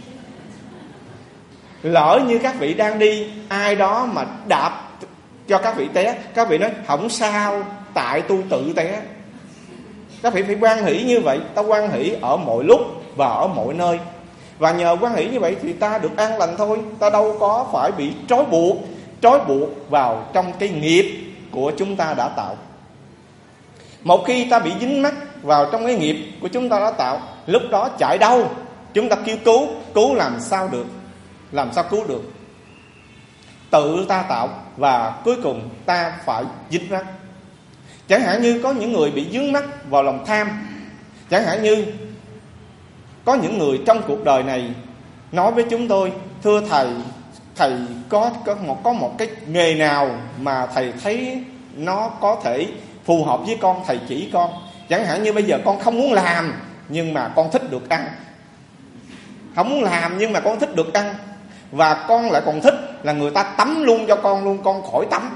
[SPEAKER 2] Lỡ như các vị đang đi, ai đó mà đạp cho các vị té, các vị nói không sao, tại tu tự té. Các vị phải hoan hỷ như vậy. Ta hoan hỷ ở mọi lúc và ở mọi nơi. Và nhờ hoan hỷ như vậy thì ta được an lành thôi. Ta đâu có phải bị trói buộc vào trong cái nghiệp của chúng ta đã tạo. Một khi ta bị dính mắc vào trong cái nghiệp của chúng ta đã tạo, lúc đó chạy đâu? Chúng ta kêu cứu làm sao được? Làm sao cứu được? Tự ta tạo và cuối cùng ta phải dính mắc. Chẳng hạn như có những người bị dướng mắc vào lòng tham. Chẳng hạn như có những người trong cuộc đời này nói với chúng tôi: thưa thầy, thầy có một cái nghề nào mà thầy thấy nó có thể phù hợp với con, thầy chỉ con. Chẳng hạn như bây giờ con không muốn làm nhưng mà con thích được ăn. Không muốn làm nhưng mà con thích được ăn. Và con lại còn thích là người ta tắm luôn cho con luôn, con khỏi tắm.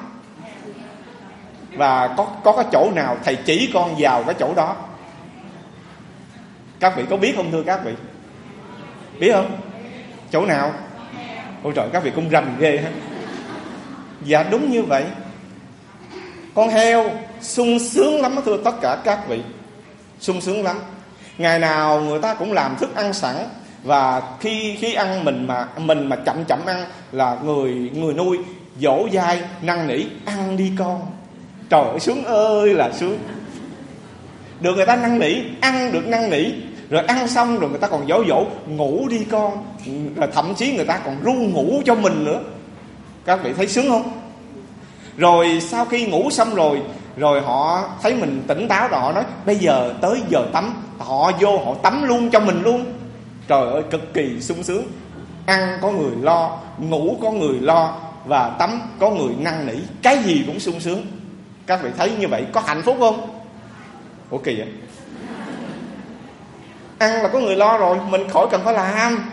[SPEAKER 2] Và có cái chỗ nào thầy chỉ con vào cái chỗ đó. Các vị có biết không thưa các vị? Biết không? Chỗ nào? Ôi trời, các vị cũng rành ghê ha. Dạ đúng như vậy. Con heo sung sướng lắm thưa tất cả các vị. Sung sướng lắm. Ngày nào người ta cũng làm thức ăn sẵn. Và khi ăn mình mà chậm ăn là người nuôi dỗ dai năn nỉ: ăn đi con. Trời ơi sướng ơi là sướng. Được người ta năn nỉ, ăn được năn nỉ. Rồi ăn xong rồi người ta còn dỗ ngủ đi con. Rồi thậm chí người ta còn ru ngủ cho mình nữa. Các vị thấy sướng không? Rồi sau khi ngủ xong rồi họ thấy mình tỉnh táo rồi họ nói: bây giờ tới giờ tắm. Họ vô họ tắm luôn cho mình luôn. Trời ơi cực kỳ sung sướng. Ăn có người lo, ngủ có người lo, và tắm có người năn nỉ. Cái gì cũng sung sướng. Các vị thấy như vậy có hạnh phúc không? Ủa kỳ vậy. Ăn là có người lo rồi, mình khỏi cần phải làm.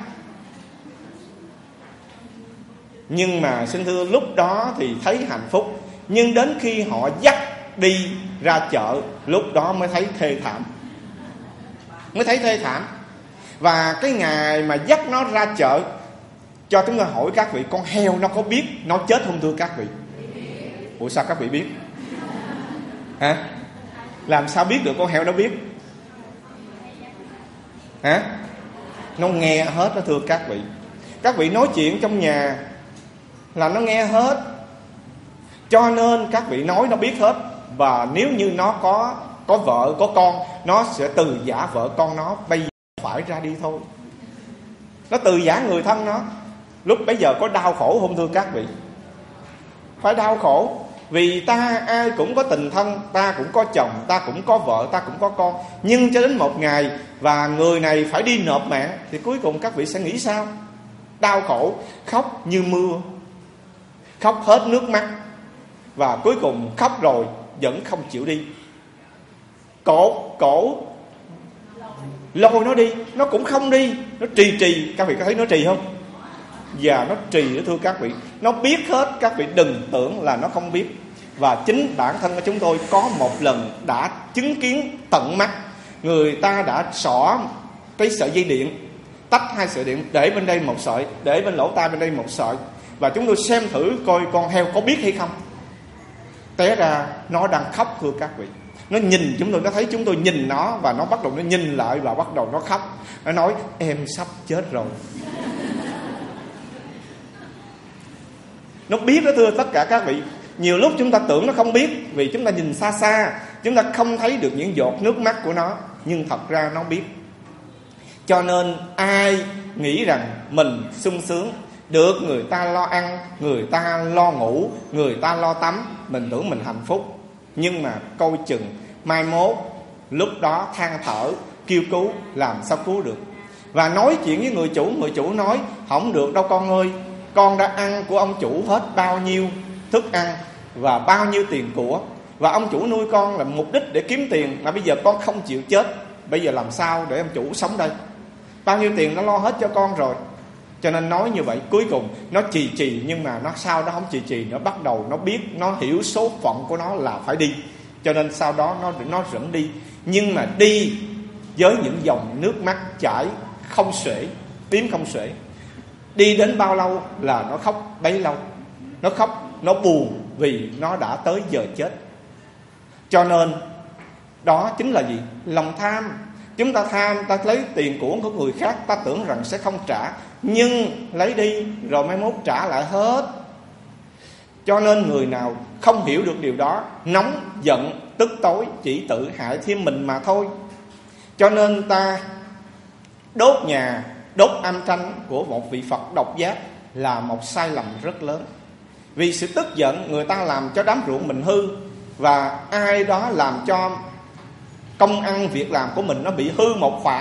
[SPEAKER 2] Nhưng mà xin thưa, lúc đó thì thấy hạnh phúc. Nhưng đến khi họ dắt đi ra chợ, lúc đó mới thấy thê thảm. Mới thấy thê thảm. Và cái ngày mà dắt nó ra chợ, cho chúng tôi hỏi các vị, con heo nó có biết nó chết không thưa các vị? Ủa sao các vị biết? Hả? Làm sao biết được con heo nó biết? Hả? Nó nghe hết đó thưa các vị. Các vị nói chuyện trong nhà là nó nghe hết. Cho nên các vị nói nó biết hết. Và nếu như nó có vợ có con, nó sẽ từ giả vợ con nó: bây giờ phải ra đi thôi. Nó từ giả người thân nó. Lúc bấy giờ có đau khổ không thưa các vị? Phải đau khổ. Vì ta ai cũng có tình thân, ta cũng có chồng, ta cũng có vợ, ta cũng có con. Nhưng cho đến một ngày và người này phải đi nộp mạng, thì cuối cùng các vị sẽ nghĩ sao? Đau khổ, khóc như mưa, khóc hết nước mắt. Và cuối cùng khóc rồi vẫn không chịu đi. Cổ lôi nó đi, nó cũng không đi. Nó trì. Các vị có thấy nó trì không? Và nó trì đó thưa các vị. Nó biết hết, các vị đừng tưởng là nó không biết. Và chính bản thân của chúng tôi có một lần đã chứng kiến tận mắt. Người ta đã xỏ cái sợi dây điện, tách hai sợi điện, để bên đây một sợi, để bên lỗ tai bên đây một sợi. Và chúng tôi xem thử coi con heo có biết hay không. Té ra nó đang khóc thưa các vị. Nó nhìn chúng tôi, nó thấy chúng tôi nhìn nó, và nó bắt đầu nó nhìn lại và bắt đầu nó khóc. Nó nói: em sắp chết rồi. Nó biết đó thưa tất cả các vị. Nhiều lúc chúng ta tưởng nó không biết, vì chúng ta nhìn xa xa, chúng ta không thấy được những giọt nước mắt của nó. Nhưng thật ra nó biết. Cho nên ai nghĩ rằng mình sung sướng, được người ta lo ăn, người ta lo ngủ, người ta lo tắm, mình tưởng mình hạnh phúc. Nhưng mà coi chừng mai mốt, lúc đó than thở, kêu cứu, làm sao cứu được. Và nói chuyện với người chủ nói: không được đâu con ơi, con đã ăn của ông chủ hết bao nhiêu thức ăn và bao nhiêu tiền của, và ông chủ nuôi con là mục đích để kiếm tiền, mà bây giờ con không chịu chết, bây giờ làm sao để ông chủ sống đây? Bao nhiêu tiền nó lo hết cho con rồi. Cho nên nói như vậy, cuối cùng nó trì. Nhưng mà nó sau đó không trì, nó bắt đầu nó biết, nó hiểu số phận của nó là phải đi. Cho nên sau đó nó dẫn đi. Nhưng mà đi với những dòng nước mắt chảy không xuể, tím không xuể. Đi đến bao lâu là nó khóc bấy lâu. Nó khóc, nó buồn vì nó đã tới giờ chết. Cho nên đó chính là gì? Lòng tham. Chúng ta tham, ta lấy tiền của người khác, ta tưởng rằng sẽ không trả, nhưng lấy đi rồi mai mốt trả lại hết. Cho nên người nào không hiểu được điều đó, nóng, giận, tức tối, chỉ tự hại thêm mình mà thôi. Cho nên ta đốt nhà, đốt âm tranh của một vị Phật độc giác là một sai lầm rất lớn. Vì sự tức giận, người ta làm cho đám ruộng mình hư. Và ai đó làm cho công ăn việc làm của mình nó bị hư một khoản,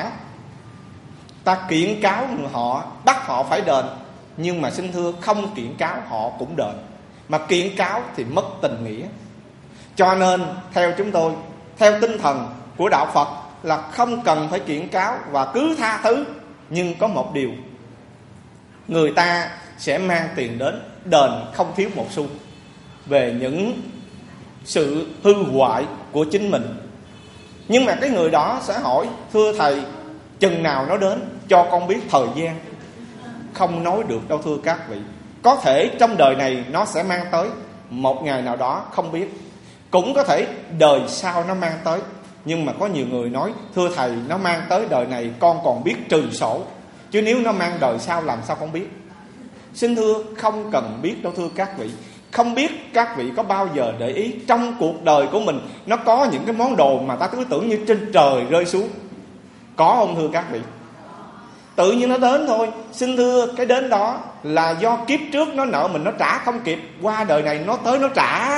[SPEAKER 2] ta kiện cáo họ, bắt họ phải đền. Nhưng mà xin thưa, không kiện cáo họ cũng đền, mà kiện cáo thì mất tình nghĩa. Cho nên theo chúng tôi, theo tinh thần của đạo Phật là không cần phải kiện cáo và cứ tha thứ. Nhưng có một điều, người ta sẽ mang tiền đến đền không thiếu một xu về những sự hư hoại của chính mình. Nhưng mà cái người đó sẽ hỏi: thưa thầy, chừng nào nó đến, cho con biết thời gian. Không nói được đâu thưa các vị. Có thể trong đời này nó sẽ mang tới, một ngày nào đó không biết. Cũng có thể đời sau nó mang tới. Nhưng mà có nhiều người nói: thưa thầy, nó mang tới đời này con còn biết trừ sổ, chứ nếu nó mang đời sau làm sao con biết. Xin thưa, không cần biết đâu thưa các vị. Không biết các vị có bao giờ để ý trong cuộc đời của mình nó có những cái món đồ mà ta cứ tưởng như trên trời rơi xuống. Có không thưa các vị? Tự nhiên nó đến thôi. Xin thưa, cái đến đó là do kiếp trước nó nợ mình, nó trả không kịp, qua đời này nó tới nó trả.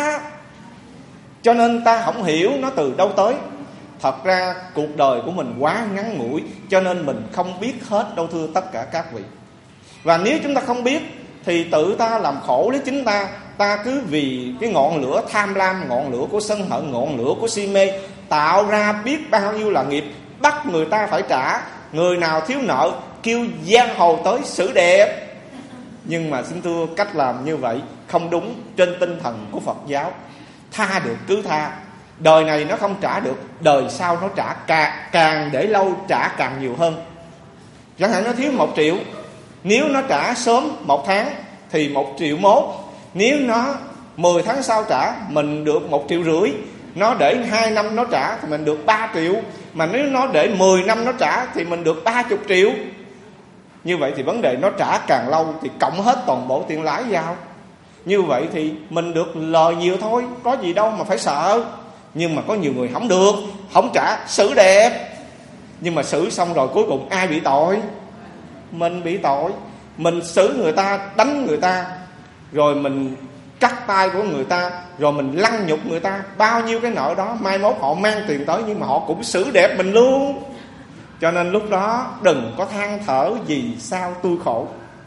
[SPEAKER 2] Cho nên ta không hiểu nó từ đâu tới. Thật ra cuộc đời của mình quá ngắn ngủi, cho nên mình không biết hết đâu thưa tất cả các vị. Và nếu chúng ta không biết thì tự ta làm khổ lấy chính ta. Ta cứ vì cái ngọn lửa tham lam, ngọn lửa của sân hận, ngọn lửa của si mê, tạo ra biết bao nhiêu là nghiệp, bắt người ta phải trả. Người nào thiếu nợ kêu giang hồ tới xử đẹp. Nhưng mà xin thưa, cách làm như vậy không đúng trên tinh thần của Phật giáo. Tha được cứ tha. Đời này nó không trả được, đời sau nó trả, càng để lâu trả càng nhiều hơn. Chẳng hạn nó thiếu 1 triệu, nếu nó trả sớm 1 tháng thì 1,1 triệu. Nếu nó 10 tháng sau trả, mình được 1,5 triệu. Nó để 2 năm nó trả thì mình được 3 triệu. Mà nếu nó để 10 năm nó trả thì mình được 30 triệu. Như vậy thì vấn đề nó trả càng lâu thì cộng hết toàn bộ tiền lãi vào. Như vậy thì mình được lời nhiều thôi, có gì đâu mà phải sợ. Nhưng mà có nhiều người không được, không trả, xử đẹp. Nhưng mà xử xong rồi cuối cùng ai bị tội? Mình bị tội. Mình xử người ta, đánh người ta, rồi mình cắt tay của người ta, rồi mình lăng nhục người ta. Bao nhiêu cái nợ đó, mai mốt họ mang tiền tới nhưng mà họ cũng xử đẹp mình luôn. Cho nên lúc đó đừng có than thở vì sao tôi khổ.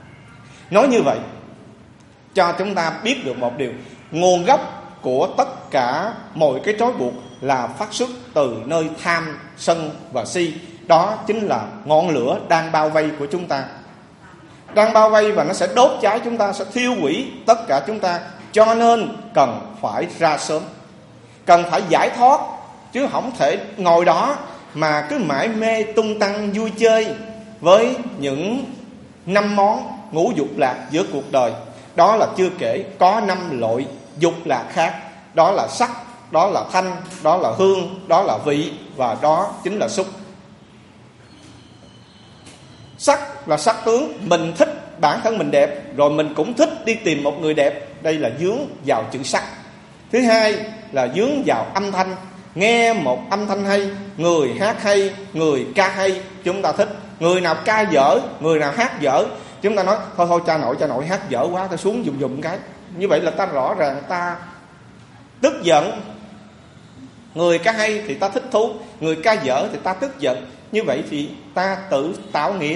[SPEAKER 2] Nói như vậy cho chúng ta biết được một điều, nguồn gốc của tất cả mọi cái trói buộc là phát xuất từ nơi tham, sân và si. Đó chính là ngọn lửa đang bao vây của chúng ta, đang bao vây và nó sẽ đốt cháy chúng ta, sẽ thiêu hủy tất cả chúng ta. Cho nên cần phải ra sớm, cần phải giải thoát, chứ không thể ngồi đó mà cứ mãi mê tung tăng vui chơi với những 5 món ngũ dục lạc giữa cuộc đời. Đó là chưa kể có 5 loại dục lạc khác. Đó là sắc, đó là thanh, đó là hương, đó là vị, và đó chính là xúc. Sắc là sắc tướng, mình thích bản thân mình đẹp, rồi mình cũng thích đi tìm một người đẹp. Đây là dướng vào chữ sắc. Thứ hai là dướng vào âm thanh. Nghe một âm thanh hay, người hát hay, người ca hay, chúng ta thích. Người nào ca dở, người nào hát dở, chúng ta nói thôi cha nội hát dở quá, ta xuống dùm cái. Như vậy là ta rõ ràng ta tức giận. Người ca hay thì ta thích thú, người ca dở thì ta tức giận. Như vậy thì ta tự tạo nghiệp.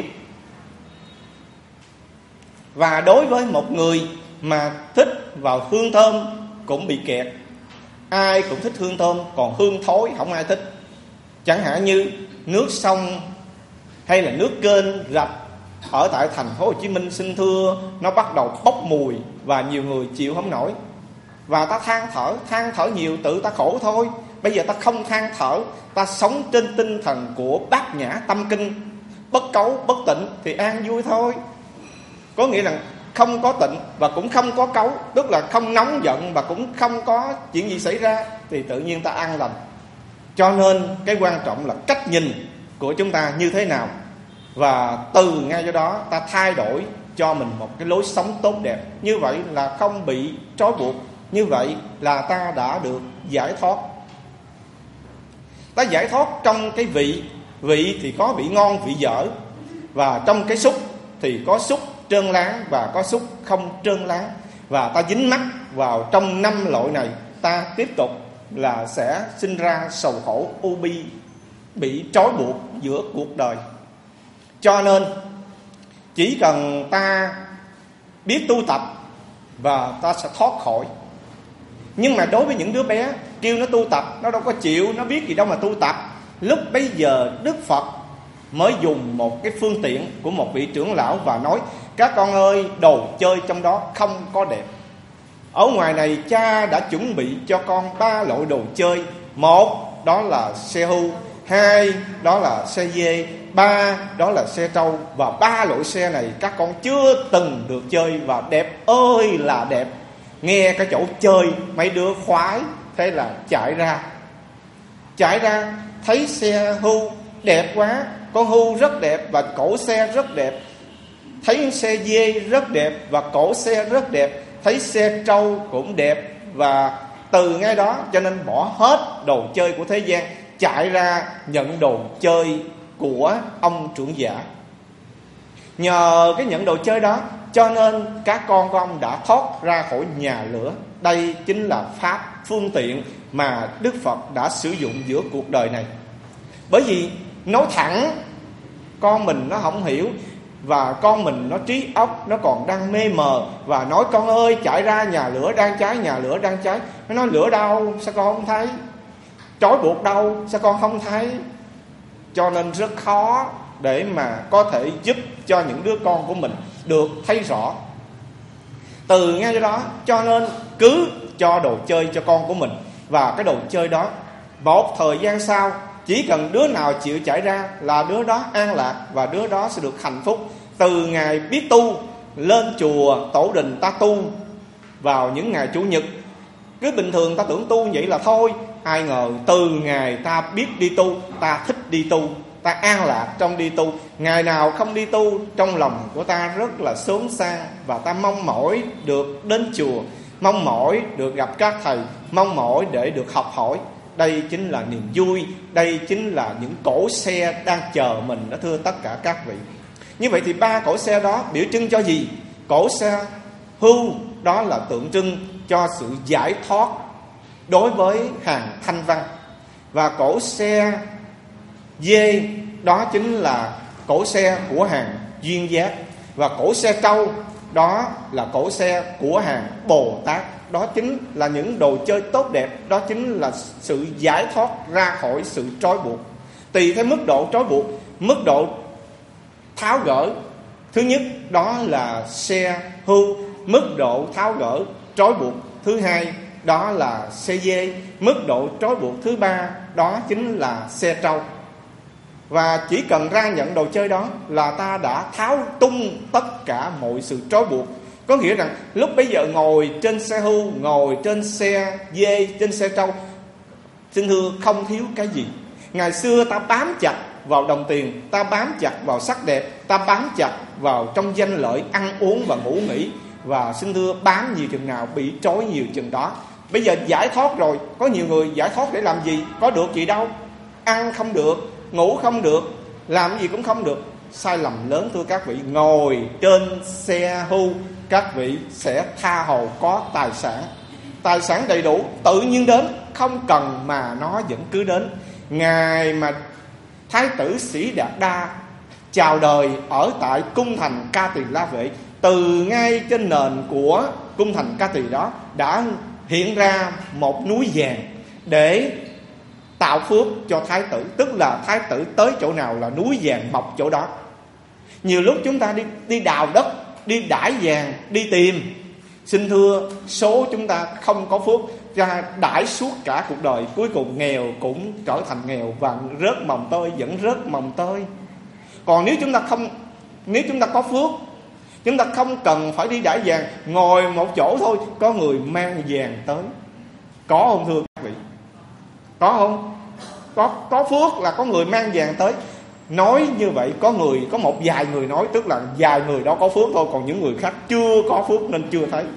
[SPEAKER 2] Và đối với một người mà thích vào hương thơm cũng bị kẹt. Ai cũng thích hương thơm, còn hương thối không ai thích. Chẳng hạn như nước sông hay là nước kênh rạch ở tại thành phố Hồ Chí Minh, xin thưa, nó bắt đầu bốc mùi và nhiều người chịu không nổi. Và ta than thở nhiều, tự ta khổ thôi. Bây giờ ta không than thở, ta sống trên tinh thần của Bát Nhã Tâm Kinh, bất cấu bất tịnh thì an vui thôi. Có nghĩa là không có tịnh và cũng không có cấu, tức là không nóng giận và cũng không có chuyện gì xảy ra, thì tự nhiên ta an lành. Cho nên cái quan trọng là cách nhìn của chúng ta như thế nào. Và từ ngay do đó ta thay đổi cho mình một cái lối sống tốt đẹp. Như vậy là không bị trói buộc. Như vậy là ta đã được giải thoát. Ta giải thoát trong cái vị. Vị thì có vị ngon, vị dở. Và trong cái xúc thì có xúc trơn láng và có xúc không trơn láng. Và ta dính mắc vào trong 5 loại này, ta tiếp tục là sẽ sinh ra sầu khổ, u bi bị trói buộc giữa cuộc đời. Cho nên chỉ cần ta biết tu tập và ta sẽ thoát khỏi. Nhưng mà đối với những đứa bé kêu nó tu tập, nó đâu có chịu, nó biết gì đâu mà tu tập. Lúc bấy giờ Đức Phật mới dùng một cái phương tiện của một vị trưởng lão và nói: các con ơi, đồ chơi trong đó không có đẹp. Ở ngoài này cha đã chuẩn bị cho con 3 loại đồ chơi. 1 đó là xe hưu, 2 đó là xe dê, 3 đó là xe trâu. Và 3 loại xe này các con chưa từng được chơi, và đẹp ơi là đẹp. Nghe cái chỗ chơi mấy đứa khoái, thế là chạy ra thấy xe hưu đẹp quá, con hưu rất đẹp và cổ xe rất đẹp. Thấy xe dê rất đẹp và cổ xe rất đẹp. Thấy xe trâu cũng đẹp. Và từ ngay đó cho nên bỏ hết đồ chơi của thế gian, chạy ra nhận đồ chơi của ông trưởng giả. Nhờ cái nhận đồ chơi đó cho nên các con của ông đã thoát ra khỏi nhà lửa. Đây chính là pháp phương tiện mà Đức Phật đã sử dụng giữa cuộc đời này. Bởi vì nói thẳng con mình nó không hiểu, và con mình nó trí óc nó còn đang mê mờ, và nói con ơi chạy ra nhà lửa đang cháy, nhà lửa đang cháy. Nó nói lửa đâu sao con không thấy, trói buộc đâu sao con không thấy. Cho nên rất khó để mà có thể giúp cho những đứa con của mình được thấy rõ. Từ ngay đó cho nên cứ cho đồ chơi cho con của mình, và cái đồ chơi đó một thời gian sau, chỉ cần đứa nào chịu chạy ra là đứa đó an lạc và đứa đó sẽ được hạnh phúc. Từ ngày biết tu, lên chùa tổ đình ta tu vào những ngày chủ nhật. Cứ bình thường ta tưởng tu vậy là thôi, ai ngờ từ ngày ta biết đi tu, ta thích đi tu, ta an lạc trong đi tu. Ngày nào không đi tu, trong lòng của ta rất là xốn sang, và ta mong mỏi được đến chùa, mong mỏi được gặp các thầy, mong mỏi để được học hỏi. Đây chính là niềm vui, đây chính là những cỗ xe đang chờ mình đó, thưa tất cả các vị. Như vậy thì 3 cỗ xe đó biểu trưng cho gì? Cỗ xe hưu đó là tượng trưng cho sự giải thoát đối với hàng thanh văn, và cỗ xe dê đó chính là cỗ xe của hàng duyên giác, và cỗ xe trâu đó là cỗ xe của hàng Bồ Tát. Đó chính là những đồ chơi tốt đẹp, đó chính là sự giải thoát ra khỏi sự trói buộc. Tùy theo mức độ trói buộc, mức độ tháo gỡ. Thứ nhất đó là xe hưu, mức độ tháo gỡ trói buộc. Thứ hai đó là xe dê, mức độ trói buộc thứ 3 đó chính là xe trâu. Và chỉ cần ra nhận đồ chơi đó là ta đã tháo tung tất cả mọi sự trói buộc. Có nghĩa rằng lúc bấy giờ ngồi trên xe hưu, ngồi trên xe dê, trên xe trâu, xin thưa không thiếu cái gì. Ngày xưa ta bám chặt vào đồng tiền, ta bám chặt vào sắc đẹp, ta bám chặt vào trong danh lợi, ăn uống và ngủ nghỉ. Và xin thưa bám nhiều chừng nào bị trói nhiều chừng đó. Bây giờ giải thoát rồi, có nhiều người giải thoát để làm gì? Có được gì đâu. Ăn không được, ngủ không được, làm gì cũng không được. Sai lầm lớn thưa các vị. Ngồi trên xe hưu, các vị sẽ tha hồ có tài sản. Tài sản đầy đủ tự nhiên đến, không cần mà nó vẫn cứ đến. Ngày mà Thái tử Sĩ Đạt Đa chào đời ở tại cung thành Ca Tỳ La Vệ, từ ngay trên nền của cung thành Ca Tỳ đó đã hiện ra một núi vàng để tạo phước cho Thái tử. Tức là Thái tử tới chỗ nào là núi vàng mọc chỗ đó. Nhiều lúc chúng ta đi đào đất, đi đãi vàng, đi tìm. Xin thưa số chúng ta không có phước, ra đãi suốt cả cuộc đời, cuối cùng nghèo cũng trở thành nghèo, và rớt mồng tơi vẫn rớt mồng tơi. Còn nếu chúng ta có phước, chúng ta không cần phải đi đãi vàng, ngồi một chỗ thôi có người mang vàng tới. Có không thưa các vị? Có không? Có phước là có người mang vàng tới. Nói như vậy có một vài người nói, tức là vài người đó có phước thôi, còn những người khác chưa có phước nên chưa thấy.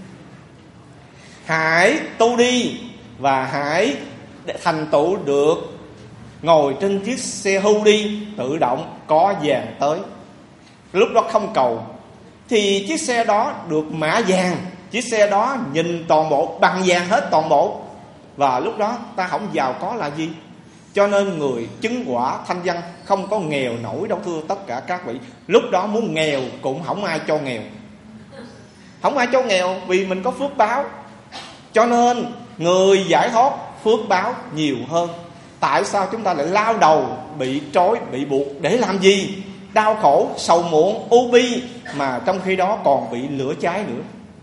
[SPEAKER 2] Hãy tu đi và hãy thành tựu được. Ngồi trên chiếc xe hưu đi, tự động có vàng tới. Lúc đó không cầu thì chiếc xe đó được mã vàng, chiếc xe đó nhìn toàn bộ bằng vàng hết toàn bộ. Và lúc đó ta không giàu có là gì? Cho nên người chứng quả thanh văn không có nghèo nổi đâu thưa tất cả các vị. Lúc đó muốn nghèo cũng không ai cho nghèo. Không ai cho nghèo vì mình có phước báo. Cho nên người giải thoát phước báo nhiều hơn. Tại sao chúng ta lại lao đầu bị trói, bị buộc để làm gì? Đau khổ, sầu muộn, u bi, mà trong khi đó còn bị lửa cháy nữa.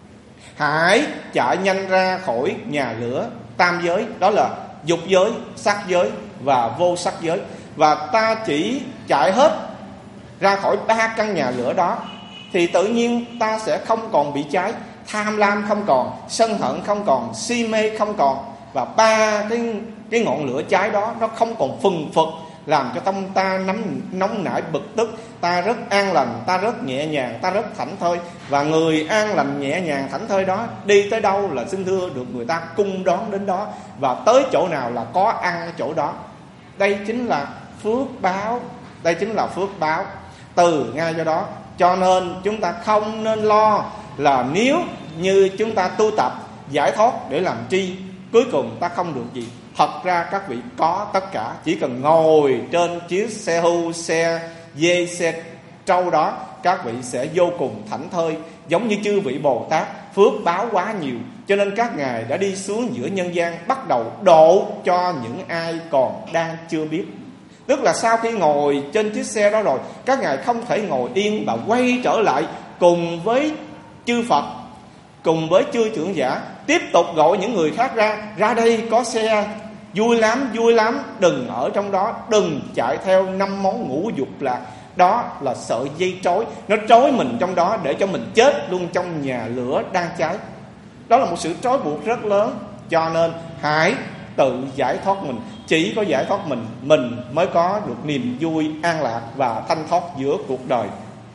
[SPEAKER 2] Hãy chạy nhanh ra khỏi nhà lửa tam giới, đó là dục giới, sắc giới và vô sắc giới. Và ta chỉ chạy hết ra khỏi 3 căn nhà lửa đó thì tự nhiên ta sẽ không còn bị cháy. Tham lam không còn, sân hận không còn, si mê không còn. Và 3 cái ngọn lửa cháy đó nó không còn phừng phực, làm cho tâm ta nóng nảy bực tức. Ta rất an lành, ta rất nhẹ nhàng, ta rất thảnh thơi. Và người an lành, nhẹ nhàng, thảnh thơi đó đi tới đâu là xin thưa được người ta cung đón đến đó. Và tới chỗ nào là có ăn ở chỗ đó. Đây chính là phước báo. Đây chính là phước báo. Từ ngay do đó, cho nên chúng ta không nên lo là nếu như chúng ta tu tập giải thoát để làm tri, cuối cùng ta không được gì. Thật ra các vị có tất cả. Chỉ cần ngồi trên chiếc xe hưu, xe dê, xe trâu đó, các vị sẽ vô cùng thảnh thơi, giống như chư vị Bồ Tát. Phước báo quá nhiều, cho nên các ngài đã đi xuống giữa nhân gian, bắt đầu độ cho những ai còn đang chưa biết. Tức là sau khi ngồi trên chiếc xe đó rồi, các ngài không thể ngồi yên mà quay trở lại cùng với chư Phật, cùng với chư trưởng giả, tiếp tục gọi những người khác ra đây có xe, vui lắm, đừng ở trong đó, đừng chạy theo 5 món ngũ dục lạc. Đó là sợi dây trói, nó trói mình trong đó để cho mình chết luôn trong nhà lửa đang cháy. Đó là một sự trói buộc rất lớn. Cho nên hãy tự giải thoát mình. Chỉ có giải thoát mình mới có được niềm vui, an lạc và thanh thoát giữa cuộc đời.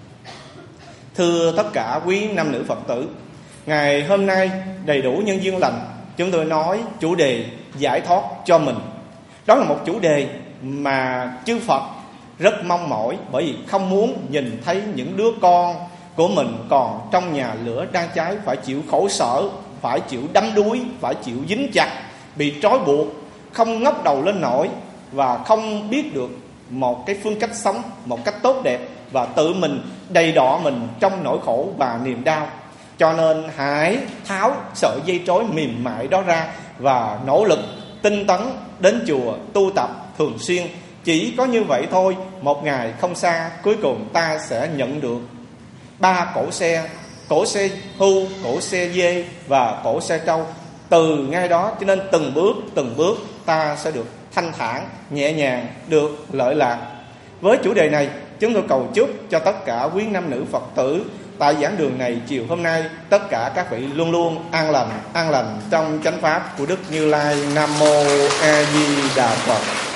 [SPEAKER 2] Thưa tất cả quý nam nữ Phật tử, ngày hôm nay đầy đủ nhân duyên lành, chúng tôi nói chủ đề giải thoát cho mình. Đó là một chủ đề mà chư Phật rất mong mỏi, bởi vì không muốn nhìn thấy những đứa con của mình còn trong nhà lửa đang cháy, phải chịu khổ sở, phải chịu đắm đuối, phải chịu dính chặt, bị trói buộc, không ngóc đầu lên nổi và không biết được một cái phương cách sống một cách tốt đẹp, và tự mình đầy đọa mình trong nỗi khổ và niềm đau. Cho nên hãy tháo sợi dây trói mềm mại đó ra và nỗ lực tinh tấn đến chùa tu tập thường xuyên. Chỉ có như vậy thôi, một ngày không xa, cuối cùng ta sẽ nhận được 3 cổ xe hưu, cổ xe dê và cổ xe trâu. Từ ngay đó cho nên từng bước ta sẽ được thanh thản, nhẹ nhàng, được lợi lạc. Với chủ đề này, chúng tôi cầu chúc cho tất cả quý nam nữ Phật tử tại giảng đường này chiều hôm nay, tất cả các vị luôn luôn an lành trong chánh pháp của Đức Như Lai. Nam mô A Di Đà Phật.